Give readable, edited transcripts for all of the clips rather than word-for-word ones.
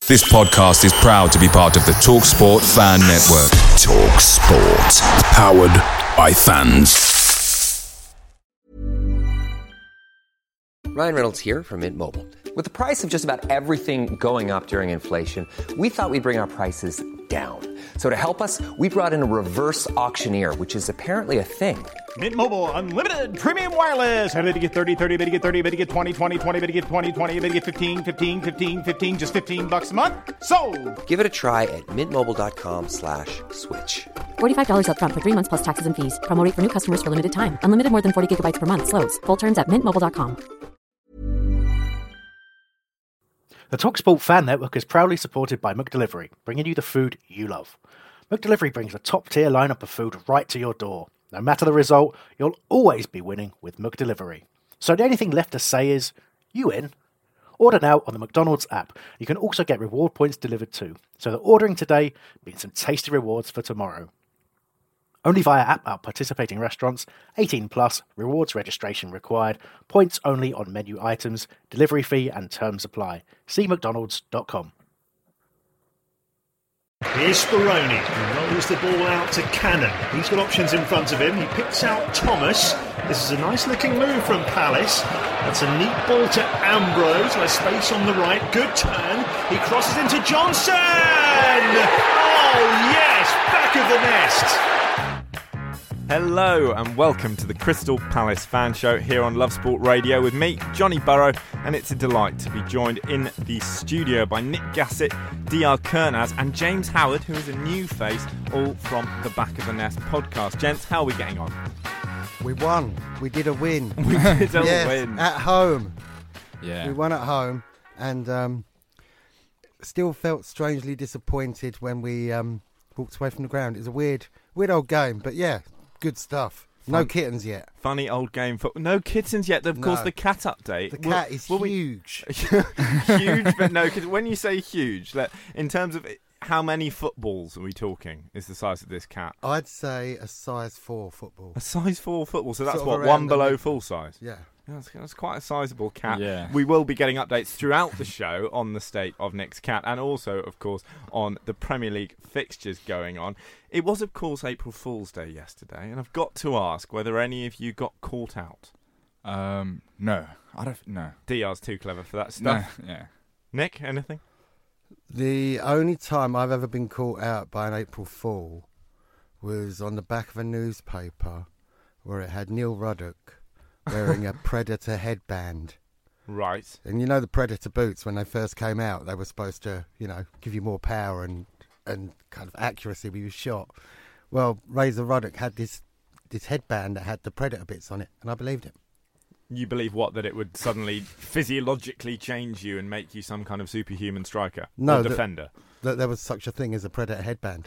This podcast is proud to be part of the TalkSport Fan Network. TalkSport. Powered by fans. Ryan Reynolds here from Mint Mobile. With the price of just about everything going up during inflation, we thought we'd bring our prices down. So to help us, we brought in a reverse auctioneer, which is apparently a thing. Mint Mobile Unlimited Premium Wireless. How to get 30, 30, bit to get 30, bit to get 20, 20, 20, bit to get 20, 20, bit to get 15, 15, 15, 15, just $15 a month? Sold! Give it a try at mintmobile.com/switch. $45 up front for 3 months plus taxes and fees. Promo rate for new customers for limited time. Unlimited more than 40 gigabytes per month. Slows full terms at mintmobile.com. The TalkSport Fan Network is proudly supported by McDelivery, bringing you the food you love. McDelivery brings a top-tier lineup of food right to your door. No matter the result, you'll always be winning with McDelivery. So the only thing left to say is, you in? Order now on the McDonald's app. You can also get reward points delivered too, so that ordering today means some tasty rewards for tomorrow. Only via app at participating restaurants, 18 plus, rewards registration required, points only on menu items, delivery fee and terms apply. See mcdonalds.com. Here's Speroni, who rolls the ball out to Cannon. He's got options in front of him. He picks out Thomas. This is a nice looking move from Palace. That's a neat ball to Ambrose. There's space on the right. Good turn. He crosses into Johnson. Oh yes, back of the nest. Hello and welcome to the Crystal Palace Fan Show here on Love Sport Radio with me, Johnny Burrow, and it's a delight to be joined in the studio by Nick Gassett, DR Kernaz and James Howard, who is a new face, all from the Back of the Nest podcast. Gents, how are we getting on? We won. We did a win. We did a yes, win. At home. Yeah. We won at home and still felt strangely disappointed when we walked away from the ground. It was a weird old game, but yeah. Good stuff. No kittens yet. Funny old game. No kittens yet. Of course, the cat update. The cat is huge. Huge, but no. Cause when you say huge, in terms of how many footballs are we talking? Is the size of this cat? I'd say a size 4 football. A size 4 football. So that's sort of what, one below full size. Yeah. That's quite a sizable cat. Yeah. We will be getting updates throughout the show on the state of Nick's cat and also, of course, on the Premier League fixtures going on. It was, of course, April Fool's Day yesterday, and I've got to ask whether any of you got caught out. No. I don't. No. DR's too clever for that stuff. No. Yeah. Nick, anything? The only time I've ever been caught out by an April Fool was on the back of a newspaper where it had Neil Ruddock wearing a Predator headband. Right. And you know the Predator boots, when they first came out, they were supposed to, give you more power and kind of accuracy with your shot. Well, Razor Ruddock had this headband that had the Predator bits on it, and I believed it. You believe what? That it would suddenly physiologically change you and make you some kind of superhuman striker? No, or defender? That there was such a thing as a Predator headband.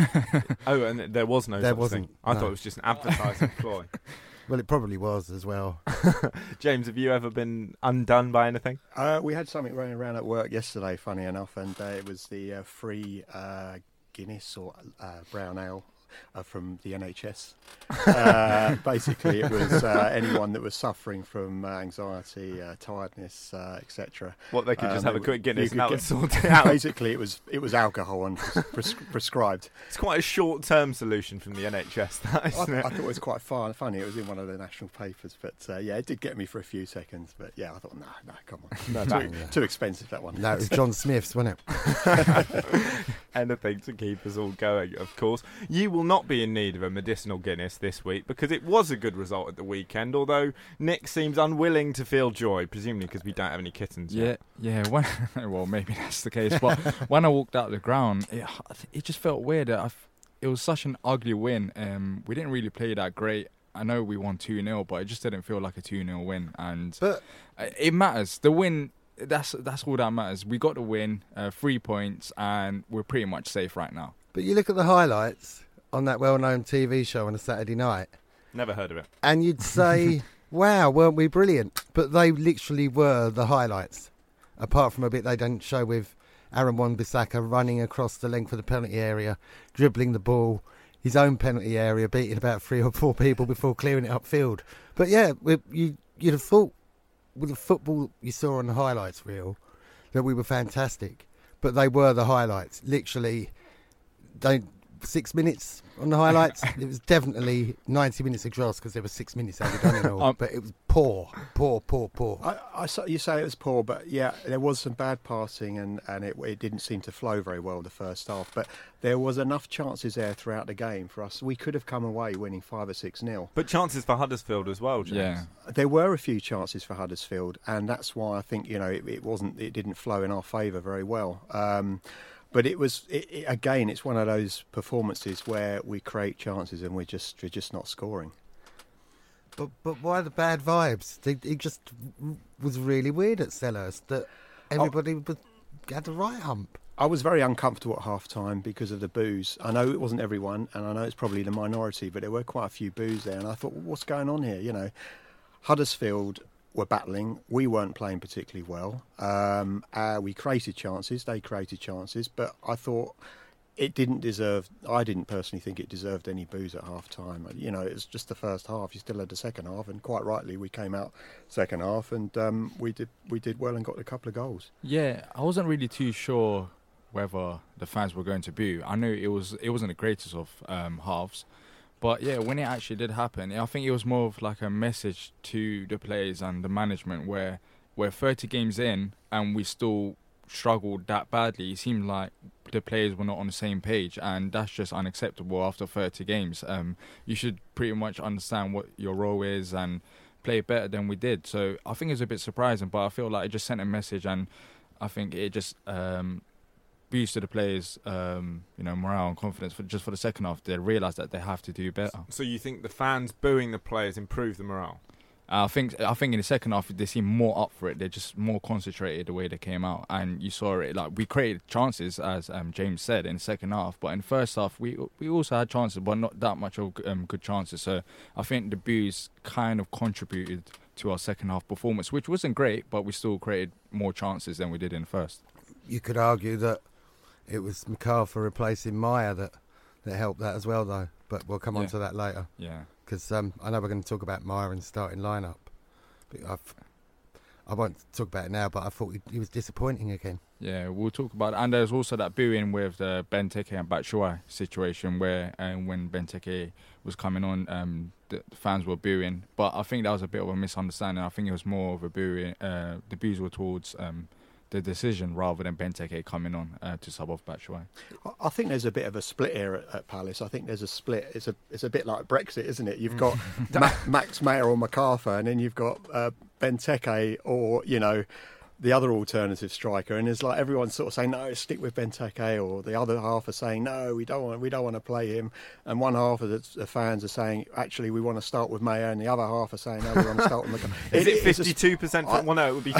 Oh, and there was no there such wasn't, thing? I no. thought it was just an advertising ploy. Well, it probably was as well. James, have you ever been undone by anything? We had something running around at work yesterday, funny enough, and it was the free Guinness or brown ale from the NHS. Basically, it was anyone that was suffering from anxiety, tiredness, etc. What, they could just have a quick Guinness and that would sort it out? out? Basically, it was alcohol and prescribed. It's quite a short-term solution from the NHS, that, isn't it? I thought it was quite funny. It was in one of the national papers, but yeah, it did get me for a few seconds. But yeah, I thought, no, come on, too expensive, that one. No, it was John Smith's, wasn't it? Anything to keep us all going, of course. You will not be in need of a medicinal Guinness this week because it was a good result at the weekend, although Nick seems unwilling to feel joy, presumably because we don't have any kittens yet. Yeah. Well, maybe that's the case. But when I walked out the ground, it just felt weird. It was such an ugly win. We didn't really play that great. I know we won 2-0, but it just didn't feel like a 2-0 win. And it matters. The win, that's all that matters. We got the win, 3 points, and we're pretty much safe right now. But you look at the highlights on that well-known TV show on a Saturday night. Never heard of it. And you'd say, wow, weren't we brilliant? But they literally were the highlights, apart from a bit they didn't show with Aaron Wan-Bissaka running across the length of the penalty area, dribbling the ball, his own penalty area, beating about 3 or 4 people before clearing it upfield. But yeah, you'd have thought with the football you saw on the highlights reel that we were fantastic. but they were the highlights. Literally, 6 minutes on the highlights. It was definitely 90 minutes of dross because there were 6 minutes added on and all. But it was poor. You say it was poor, but yeah, there was some bad passing and it didn't seem to flow very well the first half. But there was enough chances there throughout the game for us. We could have come away winning 5 or 6-0. But chances for Huddersfield as well, James. Yeah. There were a few chances for Huddersfield, and that's why I think it didn't flow in our favour very well. But again, it's one of those performances where we create chances and we're just not scoring. But why the bad vibes? It just was really weird at Selhurst that everybody had the right hump. I was very uncomfortable at half-time because of the boos. I know it wasn't everyone, and I know it's probably the minority, but there were quite a few boos there, and I thought, well, what's going on here? Huddersfield were battling. We weren't playing particularly well. We created chances. They created chances. But I thought I didn't personally think it deserved any boos at half-time. It was just the first half. You still had the second half. And quite rightly, we came out second half and we did well and got a couple of goals. Yeah, I wasn't really too sure whether the fans were going to boo. I knew it wasn't the greatest of halves. But yeah, when it actually did happen, I think it was more of like a message to the players and the management where we're 30 games in and we still struggled that badly. It seemed like the players were not on the same page, and that's just unacceptable after 30 games. You should pretty much understand what your role is and play better than we did. So I think it's a bit surprising, but I feel like it just sent a message, and I think it just boosted the players' morale and confidence for the second half. They realised that they have to do better. So you think the fans booing the players improved the morale? I think in the second half they seemed more up for it. They're just more concentrated the way they came out, and you saw it. Like, we created chances, as James said, in the second half, but in the first half we also had chances, but not that much of good chances. So I think the boos kind of contributed to our second half performance, which wasn't great, but we still created more chances than we did in the first. You could argue that it was MacArthur replacing Meyer that helped that as well, though. But we'll come on to that later. Yeah. Because I know we're going to talk about Meyer in the starting lineup. But I won't talk about it now, but I thought he was disappointing again. Yeah, we'll talk about it. And there's also that booing with the Benteke and Batshuayi situation where when Benteke was coming on, the fans were booing. But I think that was a bit of a misunderstanding. I think it was more of a booing. The boos were towards the decision rather than Benteke coming on to sub off Batshuayi. I think there's a bit of a split here at Palace. I think there's a split. It's a bit like Brexit, isn't it? You've got Max Meyer or MacArthur, and then you've got Benteke or the other alternative striker, and it's like everyone's sort of saying no, stick with Benteke, or the other half are saying no, we don't want to play him, and one half of the fans are saying actually we want to start with Meyer, and the other half are saying no, we want to start with MacArthur. Is it 52%? Well, no, it would be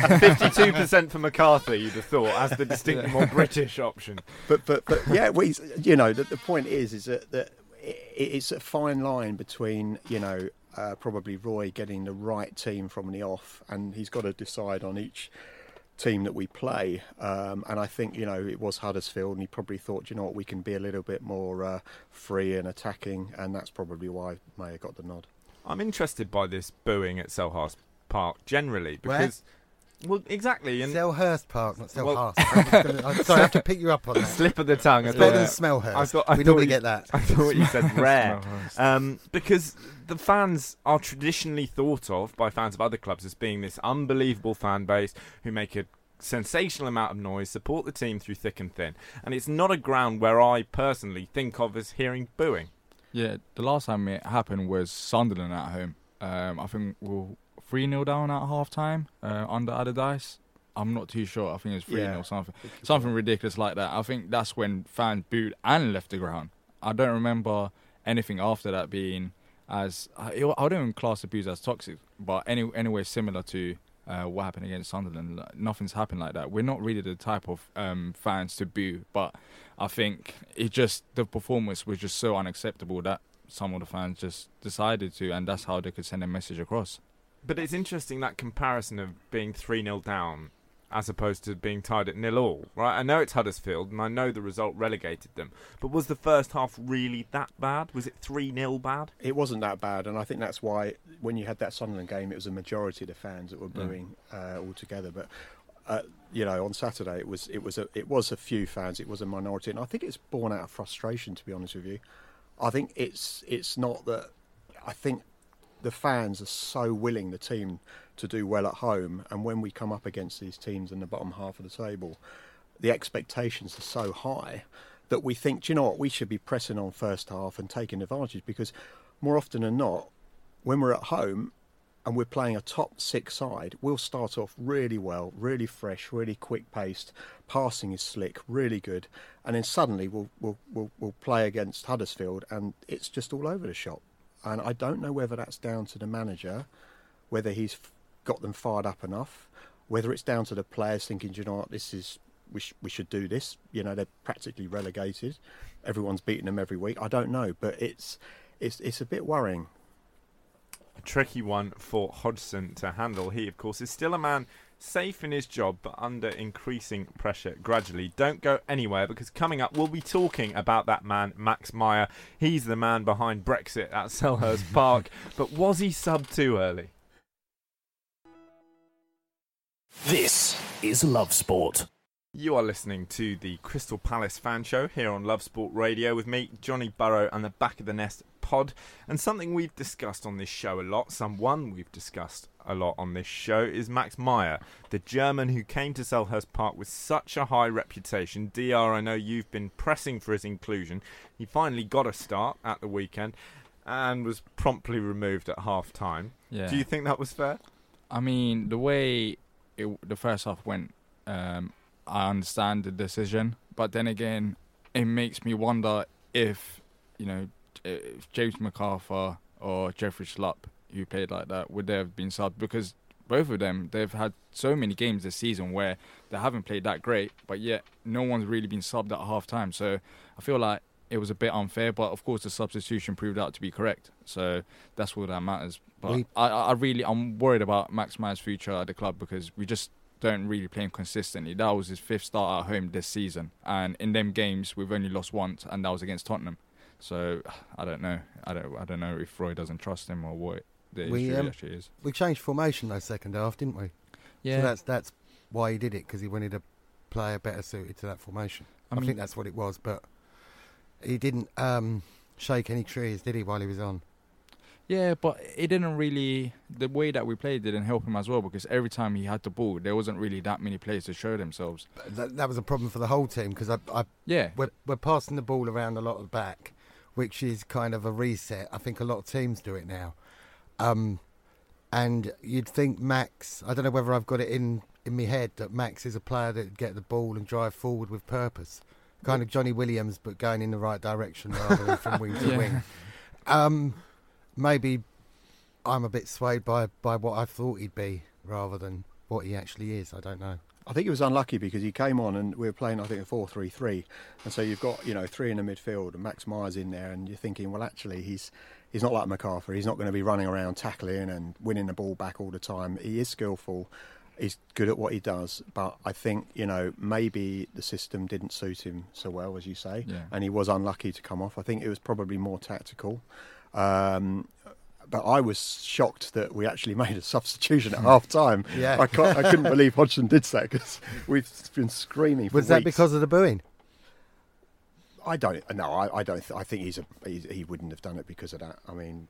52% for MacArthur. You'd have thought as the distinctly more British option. But yeah, the point is that it's a fine line between probably Roy getting the right team from the off, and he's got to decide on each team that we play. And I think it was Huddersfield, and he probably thought, we can be a little bit more free and attacking, and that's probably why Meyer got the nod. I'm interested by this booing at Selhurst Park generally because. Well, exactly. And Selhurst Park, not Selhurst. Sorry, I have to pick you up on that. Slip of the tongue. It's better than Smellhurst. We normally get that. I thought you said rare. Because the fans are traditionally thought of by fans of other clubs as being this unbelievable fan base who make a sensational amount of noise, support the team through thick and thin. And it's not a ground where I personally think of as hearing booing. Yeah, the last time it happened was Sunderland at home. I think we'll 3-0 down at half-time under Allardyce. I'm not too sure. I think it was 3-0, something ridiculous like that. I think that's when fans booed and left the ground. I don't remember anything after that being as... I don't even class the boos as toxic, but anyway similar to what happened against Sunderland. Nothing's happened like that. We're not really the type of fans to boo, but I think the performance was just so unacceptable that some of the fans just decided to, and that's how they could send a message across. But it's interesting, that comparison of being 3-0 down as opposed to being tied at 0-0, right? I know it's Huddersfield and I know the result relegated them, but was the first half really that bad? Was it 3-0 bad? It wasn't that bad, and I think that's why when you had that Sunderland game, it was a majority of the fans that were booing altogether. But On Saturday it was a few fans, it was a minority, and I think it's born out of frustration, to be honest with you. I think it's not that. I think the fans are so willing, the team, to do well at home, and when we come up against these teams in the bottom half of the table, the expectations are so high that we think, do you know what, we should be pressing on first half and taking advantage, because more often than not, when we're at home and we're playing a top 6 side, we'll start off really well, really fresh, really quick-paced, passing is slick, really good, and then suddenly we'll play against Huddersfield and it's just all over the shop. And I don't know whether that's down to the manager, whether he's got them fired up enough, whether it's down to the players thinking, do you know what, we should do this. They're practically relegated. Everyone's beating them every week. I don't know, but it's a bit worrying. A tricky one for Hodgson to handle. He, of course, is still a man safe in his job, but under increasing pressure gradually. Don't go anywhere, because coming up, we'll be talking about that man, Max Meyer. He's the man behind Brexit at Selhurst Park. But was he subbed too early? This is Love Sport. You are listening to the Crystal Palace Fan Show here on Love Sport Radio with me, Johnny Burrow, and the Back of the Nest pod. And something we've discussed on this show a lot, someone we've discussed a lot on this show, is Max Meyer, the German who came to Selhurst Park with such a high reputation. DR, I know you've been pressing for his inclusion. He finally got a start at the weekend and was promptly removed at half-time. Yeah. Do you think that was fair? I mean, the way the first half went, I understand the decision, but then again, it makes me wonder if James MacArthur or Jeffrey Schlupp, who played like that, would they have been subbed? Because both of them, they've had so many games this season where they haven't played that great, but yet no one's really been subbed at half time. So I feel like it was a bit unfair, but of course the substitution proved out to be correct. So that's all that matters. But I'm worried about Max Meyer's future at the club, because we just don't really play him consistently. That was his 5th start at home this season, and in them games we've only lost once, and that was against Tottenham. So I don't know. I don't know if Roy doesn't trust him or what the issue actually is. We changed formation though second half, didn't we? Yeah. So that's why he did it, because he wanted a player better suited to that formation. I think that's what it was, but he didn't shake any trees, did he, while he was on? Yeah, but it didn't really. The way that we played didn't help him as well, because every time he had the ball, there wasn't really that many players to show themselves. That was a problem for the whole team, because we're passing the ball around a lot of the back, which is kind of a reset. I think a lot of teams do it now. And you'd think Max, I don't know whether I've got it in my head, that Max is a player that would get the ball and drive forward with purpose. Kind of Johnny Williams, but going in the right direction rather than from wing to wing. Maybe I'm a bit swayed by what I thought he'd be rather than what he actually is. I don't know. I think he was unlucky because he came on and we were playing, I think, a 4-3-3. And so you've got, 3 in the midfield and Max Meyer's in there, and you're thinking, well, actually, he's not like MacArthur. He's not going to be running around tackling and winning the ball back all the time. He is skillful. He's good at what he does. But I think, maybe the system didn't suit him so well, as you say. Yeah. And he was unlucky to come off. I think it was probably more tactical. But I was shocked that we actually made a substitution at half time. Yeah. I couldn't believe Hodgson did that, because we've been screaming for Was that weeks. because of the booing? I don't. No, I don't. I think he wouldn't have done it because of that. I mean,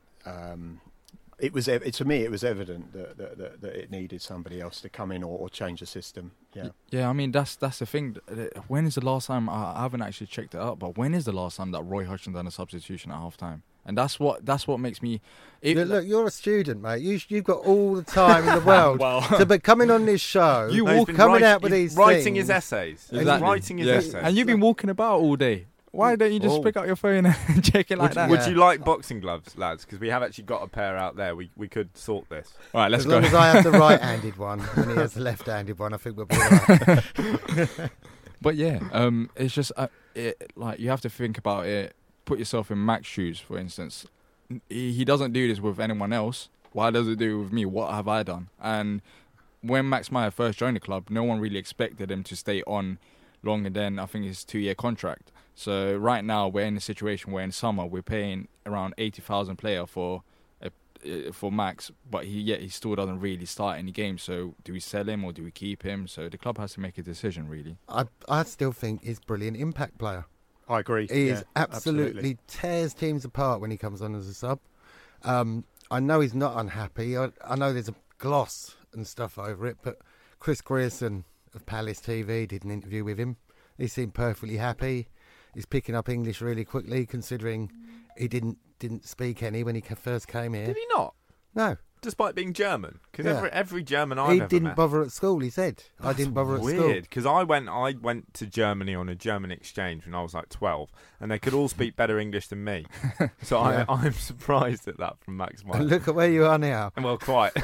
it was to me. It was evident that it needed somebody else to come in or change the system. Yeah. Yeah. I mean, that's the thing. When is the last time? I haven't actually checked it out, but when is the last time that Roy Hodgson done a substitution at half time? And that's what makes me. Look, you're a student, mate. You've got all the time in the world. But coming on this show, coming out with these writing things, his essays. Exactly. Writing his essays. And you've been walking about all day. Why don't you just pick up your phone and check it like that? Would you like boxing gloves, lads? Because we have actually got a pair out there. We could sort this. All right, let's go. As long as I have the right-handed one and he has the left-handed one, I think we'll be all right. But yeah, it's just like you have to think about it. Put yourself in Max's shoes, for instance. He doesn't do this with anyone else. Why does he do it with me? What have I done? And when Max Meyer first joined the club, no one really expected him to stay on longer than, I think, his 2-year contract. So right now we're in a situation where in summer we're paying around 80,000 player for for Max, but he still doesn't really start any games. So do we sell him or do we keep him? So the club has to make a decision, really. I still think he's a brilliant impact player. I agree. He is absolutely tears teams apart when he comes on as a sub. I know he's not unhappy. I know there's a gloss and stuff over it, but Chris Grierson of Palace TV did an interview with him. He seemed perfectly happy. He's picking up English really quickly, considering he didn't speak any when he first came here. Did he not? No. Despite being German? Because Yeah. every German I've He ever didn't met... bother at school, he said. I didn't bother at school. Weird, because I went to Germany on a German exchange when I was like 12, and they could all speak better English than me. So Yeah. I'm surprised at that from Max Meyer. And look at where you are now. Well, quite.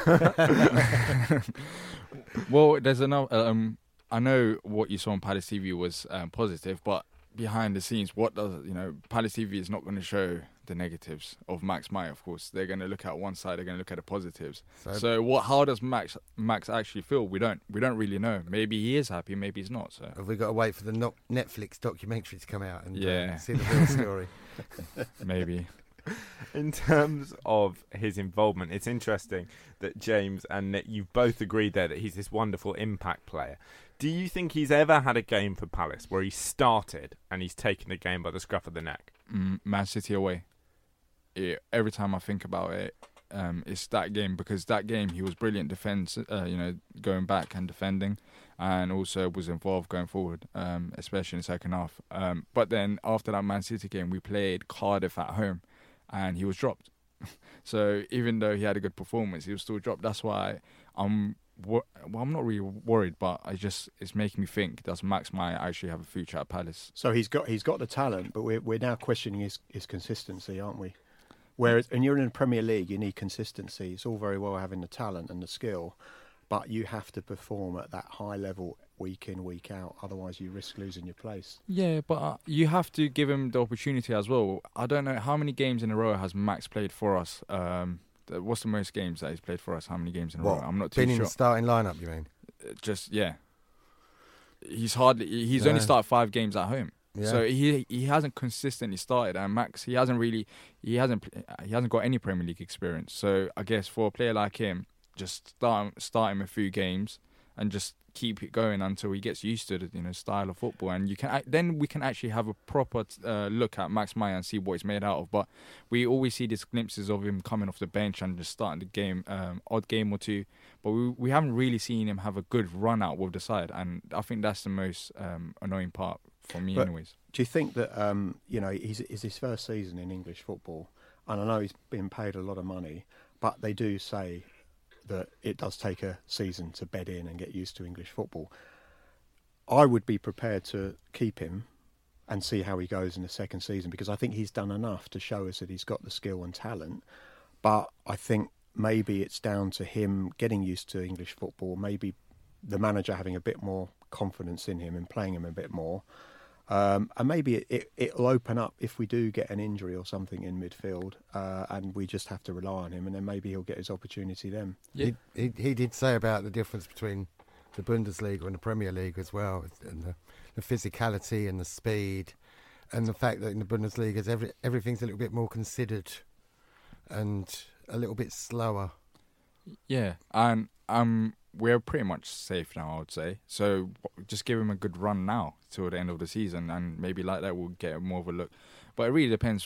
Well, there's another. I know what you saw on Palace TV was positive, but behind the scenes, what does Palace TV is not going to show the negatives of Max Meyer. Of course, they're going to look at one side. They're going to look at the positives. So how does Max actually feel? We don't really know. Maybe he is happy. Maybe he's not. So have we got to wait for the Netflix documentary to come out and see the real story? Maybe. In terms of his involvement, it's interesting that James and Nick, you've both agreed there that he's this wonderful impact player. Do you think he's ever had a game for Palace where he started and he's taken the game by the scruff of the neck? Man City away. Every time I think about it, it's that game, because that game he was brilliant defence, going back and defending, and also was involved going forward, especially in the second half. But then after that Man City game, we played Cardiff at home, and he was dropped. So even though he had a good performance, he was still dropped. That's why I'm not really worried, but it's making me think, does Max Meyer actually have a future at Palace? So he's got the talent, but we're now questioning his consistency, aren't we? Whereas, and you're in the Premier League, you need consistency. It's all very well having the talent and the skill, but you have to perform at that high level week in, week out. Otherwise, you risk losing your place. Yeah, but you have to give him the opportunity as well. I don't know how many games in a row has Max played for us. What's the most games that he's played for us? How many games in a row? I'm not too sure. Been in the starting lineup, you mean? He's only started 5 games at home. Yeah. So he hasn't consistently started, and Max he hasn't got any Premier League experience. So I guess for a player like him, just start him a few games and just keep it going until he gets used to the style of football, and then we can actually have a proper look at Max Meyer and see what he's made out of. But we always see these glimpses of him coming off the bench and just starting the game, odd game or two. But we haven't really seen him have a good run out with the side, and I think that's the most annoying part for me, anyways. Do you think that it's his first season in English football, and I know he's been paid a lot of money, but they do say that it does take a season to bed in and get used to English football. I would be prepared to keep him and see how he goes in the second season, because I think he's done enough to show us that he's got the skill and talent. But I think maybe it's down to him getting used to English football, maybe the manager having a bit more confidence in him and playing him a bit more. And maybe it'll open up if we do get an injury or something in midfield, and we just have to rely on him, and then maybe he'll get his opportunity then. Yeah. He did say about the difference between the Bundesliga and the Premier League as well, and the physicality and the speed, and the fact that in the Bundesliga everything's a little bit more considered and a little bit slower. Yeah, and we're pretty much safe now, I would say. So just give him a good run now till the end of the season, and maybe like that we'll get more of a look. But it really depends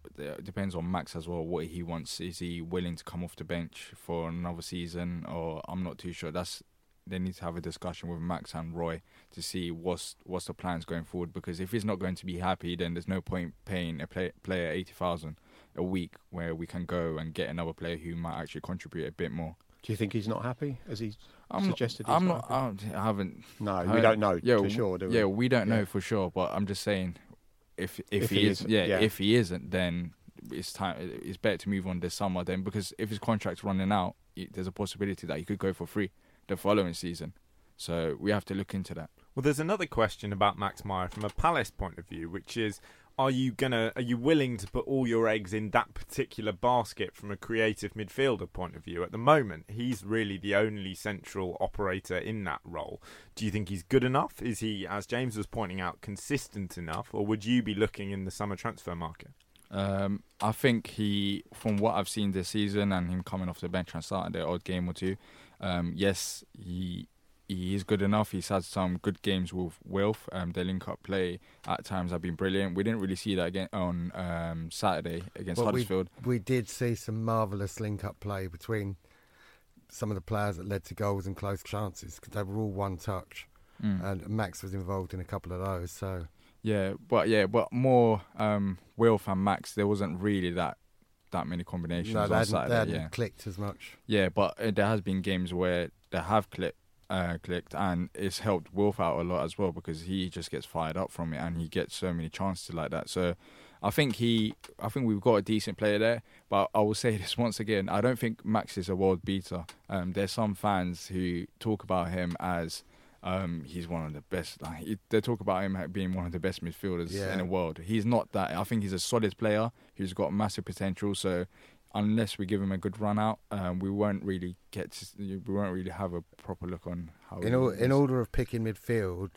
on Max as well, what he wants. Is he willing to come off the bench for another season, or I'm not too sure. They need to have a discussion with Max and Roy to see what's the plans going forward. Because if he's not going to be happy, then there's no point paying a player 80,000 a week, where we can go and get another player who might actually contribute a bit more. Do you think he's not happy, as he suggested? I haven't. No, we don't know for sure, do we? Yeah, we don't know for sure. But I'm just saying, if he isn't, then it's time. It's better to move on this summer then, because if his contract's running out, there's a possibility that he could go for free the following season. So we have to look into that. Well, there's another question about Max Meyer from a Palace point of view, which is, are you willing to put all your eggs in that particular basket from a creative midfielder point of view? At the moment, he's really the only central operator in that role. Do you think he's good enough? Is he, as James was pointing out, consistent enough? Or would you be looking in the summer transfer market? I think from what I've seen this season and him coming off the bench and starting the odd game or two, yes, he is good enough. He's had some good games with Wilf. The link-up play at times have been brilliant. We didn't really see that again on Saturday against Huddersfield. We did see some marvellous link-up play between some of the players that led to goals and close chances, because they were all one touch. And Max was involved in a couple of those. So but more Wilf and Max, there wasn't really that many combinations on Saturday. They hadn't clicked as much. Yeah, but there has been games where they have clicked, and it's helped Wilf out a lot as well, because he just gets fired up from it and he gets so many chances like that. So I think we've got a decent player there, but I will say this once again: I don't think Max is a world beater. There's some fans who talk about him as he's one of the best. They talk about him being one of the best midfielders in the world. He's not that. I think he's a solid player who's got massive potential. So unless we give him a good run out, we won't really have a proper look on how. In order of picking midfield,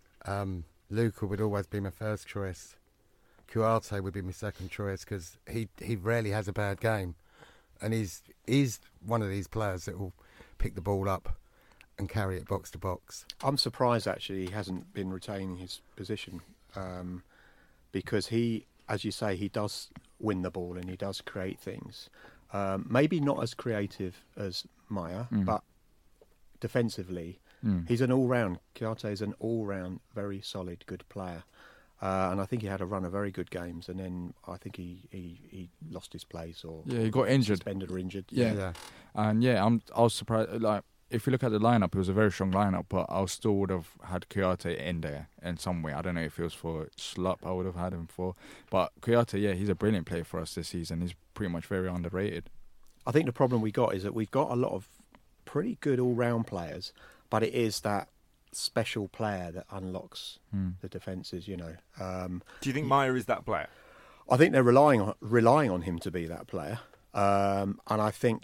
Luca would always be my first choice. Kouyaté would be my second choice, because he rarely has a bad game, and he's one of these players that will pick the ball up and carry it box to box. I'm surprised actually he hasn't been retaining his position, because he, as you say, he does win the ball and he does create things. Maybe not as creative as Maya, but defensively, he's an all-round. Kouyaté is an all-round, very solid, good player. And I think he had a run of very good games, and then I think he lost his place, or he got injured, suspended or injured. Yeah. And I was surprised. Like, if you look at the lineup, it was a very strong lineup, but I still would have had Kouyaté in there in some way. I don't know if it was for Schlupp, I would have had him for. But Kouyaté, he's a brilliant player for us this season. He's pretty much very underrated. I think the problem we got is that we've got a lot of pretty good all-round players, but it is that special player that unlocks the defences, Do you think Maya is that player? I think they're relying on him to be that player. And I think,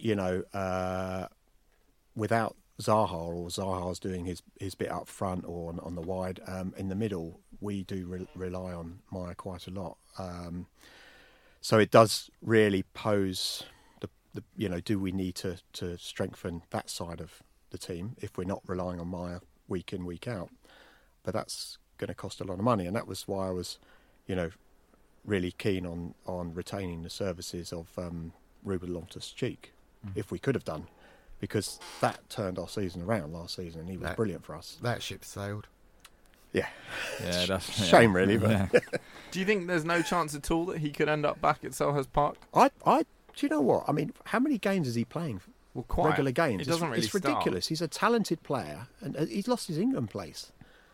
without Zaha, or Zaha's doing his bit up front or on the wide, in the middle, we do rely on Maya quite a lot. So it does really pose the do we need to strengthen that side of the team if we're not relying on Maya week in, week out? But that's going to cost a lot of money, and that was why I was, really keen on retaining the services of Ruben Loftus-Cheek, if we could have done, because that turned our season around last season, and he was brilliant for us. That ship sailed. Yeah, that's shame, really. But do you think there's no chance at all that he could end up back at Selhurst Park? Do you know what? I mean, how many games is he playing? Well, quite regular games. It doesn't really it's ridiculous. Start. He's a talented player, and he's lost his England place.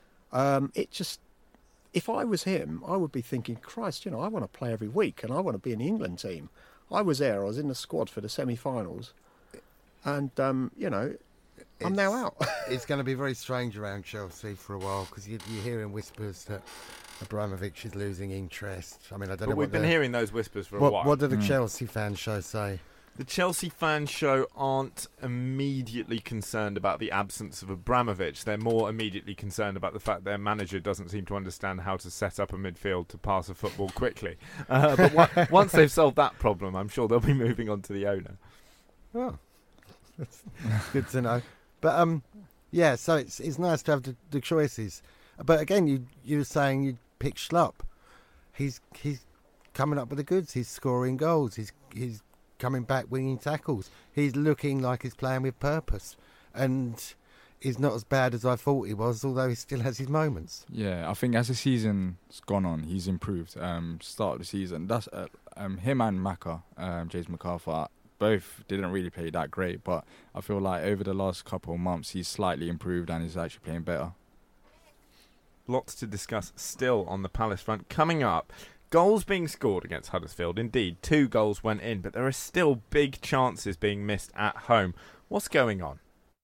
If I was him, I would be thinking, Christ, I want to play every week, and I want to be in the England team. I was in the squad for the semi-finals, and I'm now out. It's going to be very strange around Chelsea for a while, because you're hearing whispers that Abramovich is losing interest. I mean, I don't know. But we've been hearing those whispers for a while. What do the Chelsea fan show say? The Chelsea fan show aren't immediately concerned about the absence of Abramovich. They're more immediately concerned about the fact their manager doesn't seem to understand how to set up a midfield to pass a football quickly. But once they've solved that problem, I'm sure they'll be moving on to the owner. Oh, that's good to know. But so it's nice to have the choices. But again, you were saying you'd pick Schlupp. He's coming up with the goods. He's scoring goals. He's coming back, winning tackles. He's looking like he's playing with purpose, and he's not as bad as I thought he was, although he still has his moments. Yeah, I think as the season's gone on, he's improved. Start of the season, that's him and Maka, James McArthur, both didn't really play that great, but I feel like over the last couple of months, he's slightly improved and is actually playing better. Lots to discuss still on the Palace front. Coming up, goals being scored against Huddersfield. Indeed, 2 goals went in, but there are still big chances being missed at home. What's going on?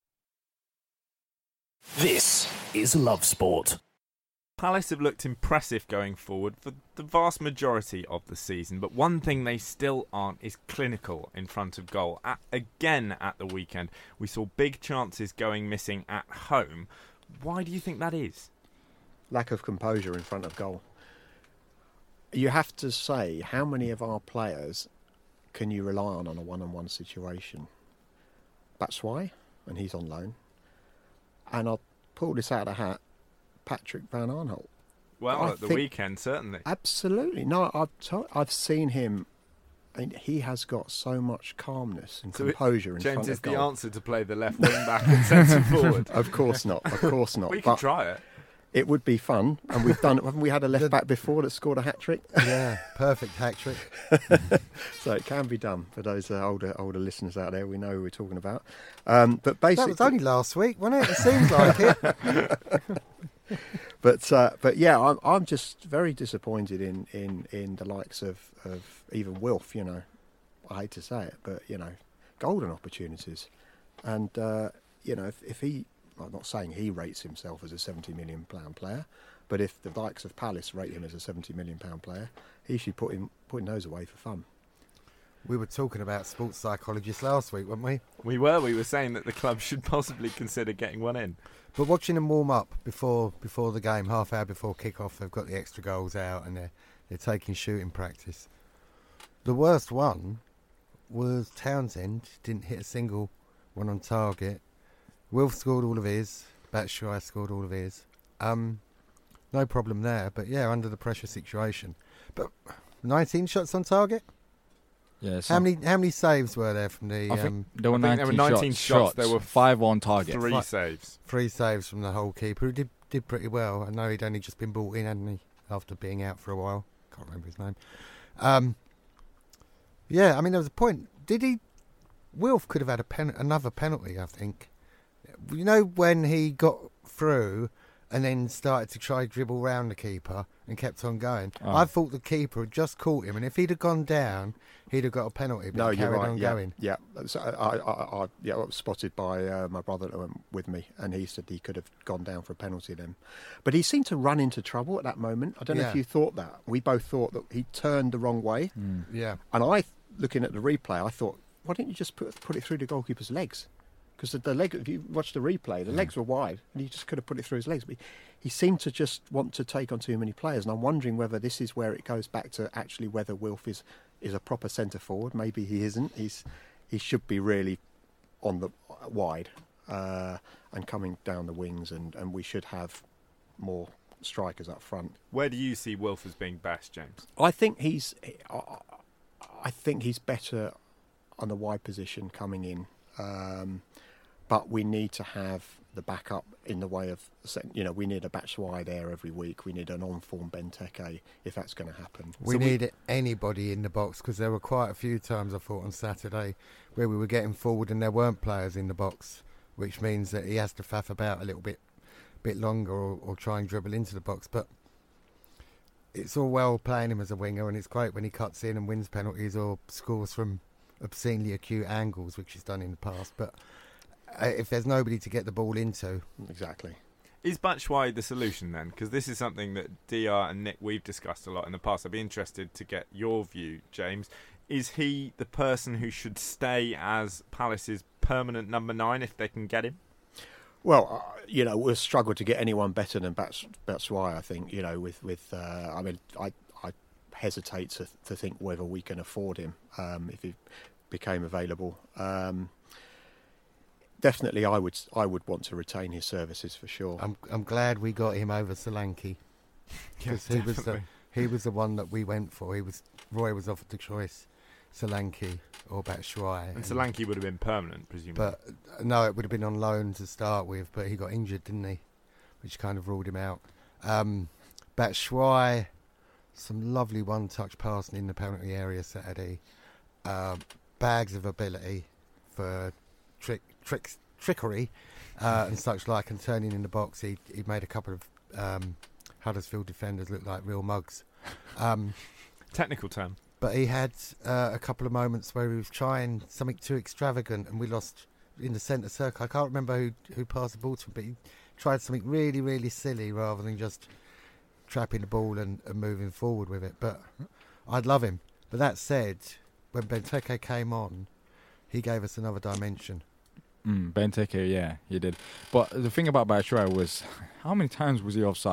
This is Love Sport. Palace have looked impressive going forward for the vast majority of the season, but one thing they still aren't is clinical in front of goal. Again at the weekend, we saw big chances going missing at home. Why do you think that is? Lack of composure in front of goal. you have to say, how many of our players can you rely on a one-on-one situation? Batshuayi, and he's on loan. And I'll pull this out of the hat, Patrick Van Aanholt. Well, at the weekend, certainly. Absolutely. No, I've seen him. And he has got so much calmness and composure in front of goal. James, is the answer to play the left wing back and centre forward? Of course not. Of course not. We can try it. It would be fun, and we've done it. Haven't we had a left back before that scored a hat trick? Yeah, perfect hat trick. So it can be done for those older listeners out there. We know who we're talking about. But basically, that was only last week, wasn't it? It seems like it. But yeah, I'm just very disappointed in the likes of even Wilf. You know, I hate to say it, but you know, golden opportunities, and you know, if he. I'm not saying he rates himself as a £70 million player, but if the likes of Palace rate him as a £70 million player, he should putting those away for fun. We were talking about sports psychologists last week, weren't we? We were saying that the club should possibly consider getting one in. But watching them warm up before the game, half hour before kick-off, they've got the extra goals out and they're taking shooting practice. The worst one was Townsend, didn't hit a single one on target. Wilf scored all of his. Batshuayi scored all of his. No problem there. But yeah, under the pressure situation. But 19 shots on target. Yeah. How many saves were there from the? I think there were 19 shots. There were 5 on target. 3 saves. 3 saves from the whole keeper, who did pretty well. I know he'd only just been brought in, hadn't he? After being out for a while. Can't remember his name. Yeah, I mean there was a point. Wilf could have had another penalty, I think. You know when he got through and then started to try dribble round the keeper and kept on going? Oh. I thought the keeper had just caught him, and if he'd have gone down, he'd have got a penalty. But No, he you're carried right. on Yeah, going. yeah. So I was spotted by my brother that went with me, and he said he could have gone down for a penalty then. But he seemed to run into trouble at that moment. I don't know if you thought that. We both thought that he turned the wrong way. Yeah. And looking at the replay, I thought, why didn't you just put it through the goalkeeper's legs? Because the leg, if you watch the replay, the legs were wide, and he just could have put it through his legs. But he seemed to just want to take on too many players, and I'm wondering whether this is where it goes back to actually whether Wilf is a proper centre forward. Maybe he isn't. He should be really on the wide and coming down the wings, and we should have more strikers up front. Where do you see Wilf as being best, James? I think he's better on the wide position coming in. But we need to have the backup in the way of, we need a Batshuayi there every week. We need an on-form Benteke if that's going to happen. We need anybody in the box, because there were quite a few times, I thought, on Saturday where we were getting forward and there weren't players in the box, which means that he has to faff about a little bit longer or try and dribble into the box. But it's all well playing him as a winger, and it's great when he cuts in and wins penalties or scores from obscenely acute angles, which he's done in the past. But if there's nobody to get the ball into... Exactly. Is Batshuayi the solution then? Because this is something that DR and Nick, we've discussed a lot in the past. I'd be interested to get your view, James. Is he the person who should stay as Palace's permanent number 9 if they can get him? Well, we'll struggle to get anyone better than Batshuayi, I think, I hesitate to think whether we can afford him if he became available. Definitely, I would want to retain his services for sure. I'm glad we got him over Solanke, because he was the one that we went for. Roy was offered the choice, Solanke or Batshuayi. And Solanke would have been permanent, presumably. But no, it would have been on loan to start with. But he got injured, didn't he? Which kind of ruled him out. Batshuayi, some lovely one-touch passing in the penalty area Saturday. Bags of ability for trickery and such like, and turning in the box. He made a couple of Huddersfield defenders look like real mugs. Technical term. But he had a couple of moments where he was trying something too extravagant, and we lost in the centre circle. I can't remember who passed the ball to him, but he tried something really, really silly rather than just trapping the ball and moving forward with it. But I'd love him. But that said, when Benteke came on, he gave us another dimension. Benteke, yeah, he did. But the thing about Batshuayi was, how many times was he offside?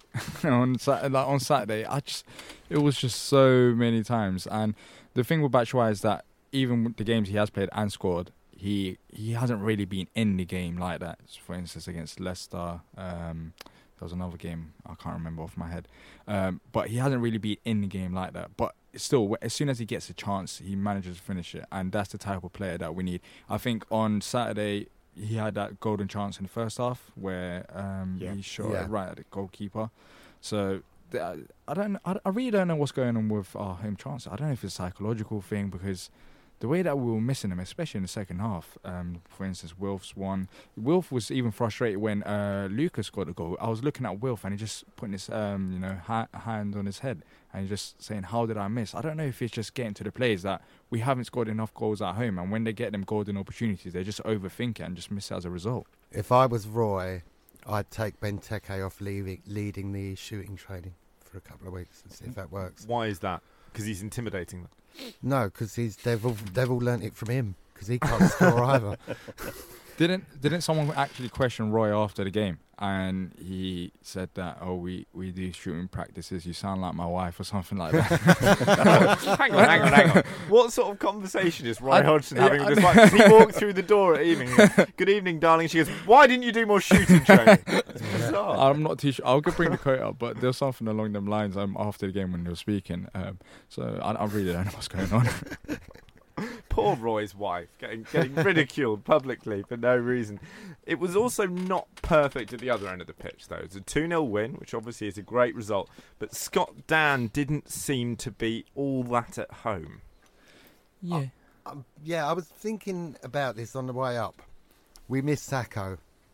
on Saturday. It was just so many times. And the thing with Batshuayi is that even with the games he has played and scored, he hasn't really been in the game like that. For instance, against Leicester, there was another game I can't remember off my head, but he hasn't really been in the game like that. But still, as soon as he gets a chance, he manages to finish it, and that's the type of player that we need. I think on Saturday he had that golden chance in the first half where he shot it right at the goalkeeper. So I really don't know what's going on with our home chance. I don't know if it's a psychological thing, because the way that we were missing them, especially in the second half, for instance, Wilf's one. Wilf was even frustrated when Lucas scored a goal. I was looking at Wilf and he just putting his hand on his head and just saying, "How did I miss?" I don't know if it's just getting to the players that we haven't scored enough goals at home, and when they get them golden opportunities, they just overthink it and just miss it as a result. If I was Roy, I'd take Benteke off leading the shooting training for a couple of weeks and see if that works. Why is that? Because he's intimidating them. No, because they've all learnt it from him, because he can't score either. Didn't someone actually question Roy after the game, and he said that, we do shooting practices, you sound like my wife or something like that. Hang on. What sort of conversation is Roy Hodgson having with his wife? Does he walk through the door at evening? "Good evening, darling." She goes, "Why didn't you do more shooting training?" It's bizarre. I'm not too sure. I'll bring the quote up, but there's something along them lines after the game when they were speaking. So I really don't know what's going on. Poor Roy's wife, getting ridiculed publicly for no reason. It was also not perfect at the other end of the pitch, though. It's a 2-0 win, which obviously is a great result. But Scott Dann didn't seem to be all that at home. Yeah. I was thinking about this on the way up. We missed Sacco.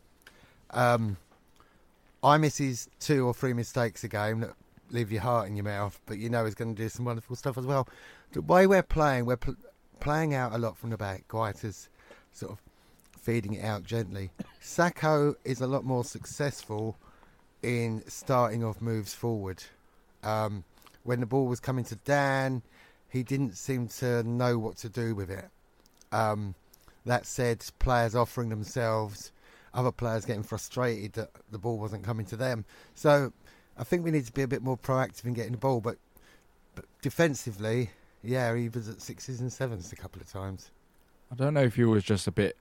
I miss his 2 or 3 mistakes a game that leave your heart in your mouth, but you know he's going to do some wonderful stuff as well. The way we're playing, playing out a lot from the back. Guaita's sort of feeding it out gently. Sacco is a lot more successful in starting off moves forward. When the ball was coming to Dan, he didn't seem to know what to do with it. That said, players offering themselves, other players getting frustrated that the ball wasn't coming to them. So I think we need to be a bit more proactive in getting the ball. But defensively, yeah, he was at 6s and 7s a couple of times. I don't know if he was just a bit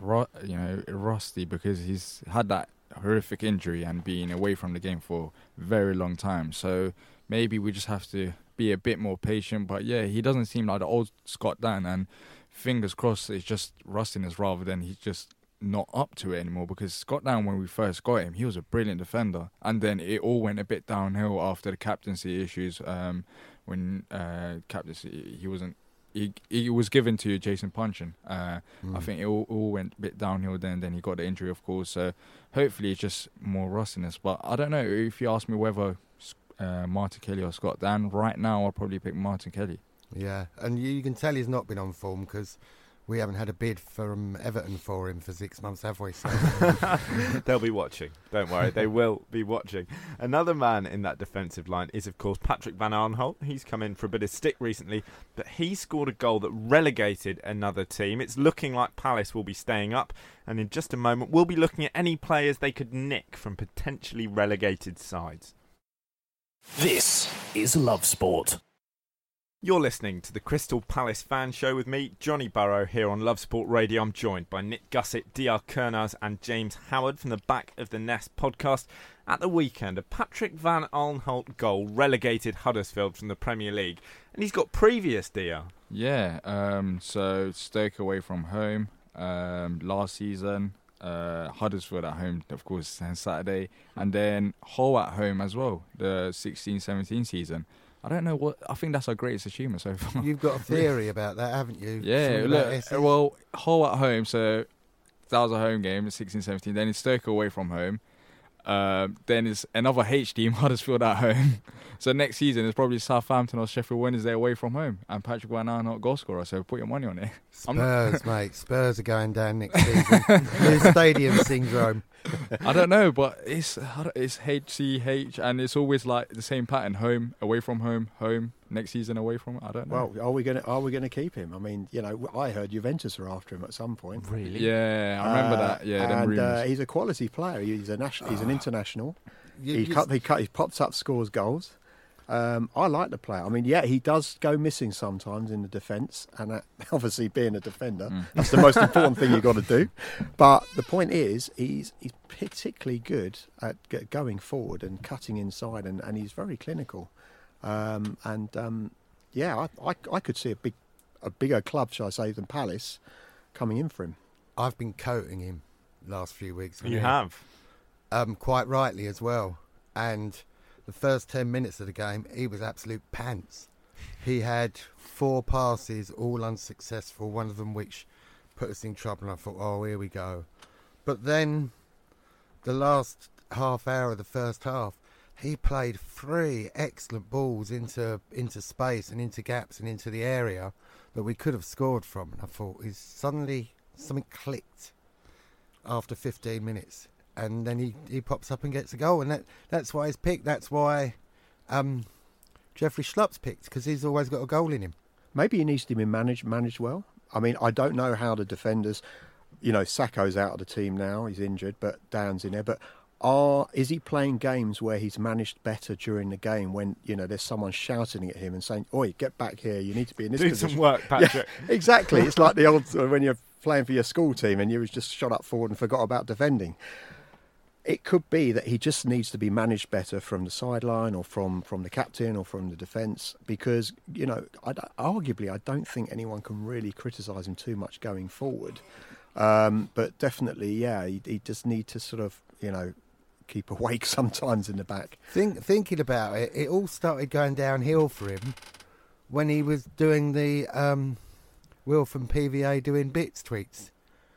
rusty, because he's had that horrific injury and been away from the game for a very long time. So maybe we just have to be a bit more patient. But yeah, he doesn't seem like the old Scott Dann, and fingers crossed it's just rustiness rather than he's just not up to it anymore. Because Scott Dann, when we first got him, he was a brilliant defender, and then it all went a bit downhill after the captaincy issues. When captaincy, he was given to Jason Punchin. I think it all went a bit downhill then he got the injury, of course. So hopefully it's just more rustiness. But I don't know, if you ask me whether Martin Kelly or Scott Dann, right now I'll probably pick Martin Kelly. Yeah, and you can tell he's not been on form, because we haven't had a bid from Everton for him for 6 months, have we? So they'll be watching. Don't worry, they will be watching. Another man in that defensive line is, of course, Patrick van Aanholt. He's come in for a bit of stick recently, but he scored a goal that relegated another team. It's looking like Palace will be staying up, and in just a moment we'll be looking at any players they could nick from potentially relegated sides. This is Love Sport. You're listening to the Crystal Palace Fan Show with me, Johnny Burrow, here on Love Sport Radio. I'm joined by Nick Gussett, DR Kernaz and James Howard from the Back of the Nest podcast. At the weekend, a Patrick van Aanholt goal relegated Huddersfield from the Premier League. And he's got previous, DR. Yeah, so Stoke away from home last season. Huddersfield at home, of course, on Saturday. And then Hull at home as well, the 16-17 season. I don't know I think that's our greatest achievement so far. You've got a theory about that, haven't you? Yeah, look, Hull at home, so that was a home game, 16-17. Then it's Stoke away from home. Then it's another H team, Huddersfield at home. So next season it's probably Southampton or Sheffield Wednesday away from home, and Patrick van Aanholt goal scorer. So put your money on it. Spurs, mate. Spurs are going down next season. The stadium syndrome. I don't know, but it's HCH, and it's always like the same pattern: home, away from home, home. Next season away from it. I don't know. Well, are we gonna keep him? I mean, I heard Juventus are after him at some point. Really? Yeah, I remember that. Yeah, and he's a quality player. He's an international. He pops up, scores goals. I like the player. I mean, yeah, he does go missing sometimes in the defence, and obviously being a defender, that's the most important thing you've got to do. But the point is, he's particularly good at going forward and cutting inside, and he's very clinical. I could see a bigger club, shall I say, than Palace coming in for him. I've been coating him last few weeks. You have? Quite rightly as well. And the first 10 minutes of the game, he was absolute pants. He had 4 passes, all unsuccessful, one of them which put us in trouble. And I thought, oh, here we go. But then the last half hour of the first half, he played 3 excellent balls into space and into gaps and into the area that we could have scored from. And I thought, suddenly something clicked after 15 minutes. And then he pops up and gets a goal. And that's why he's picked. That's why Jeffrey Schlupp's picked, because he's always got a goal in him. Maybe he needs to be managed well. I mean, I don't know how the defenders... Sacco's out of the team now. He's injured, but Dan's in there. But is he playing games where he's managed better during the game when, there's someone shouting at him and saying, oi, get back here, you need to be in this position. Do some work, Patrick. Yeah, exactly. It's like the old... when you're playing for your school team and you was just shot up forward and forgot about defending. It could be that he just needs to be managed better from the sideline or from the captain or from the defence because, arguably I don't think anyone can really criticise him too much going forward. But definitely, yeah, he just need to sort of, keep awake sometimes in the back. Thinking about it, it all started going downhill for him when he was doing the Will from PVA doing bits tweets.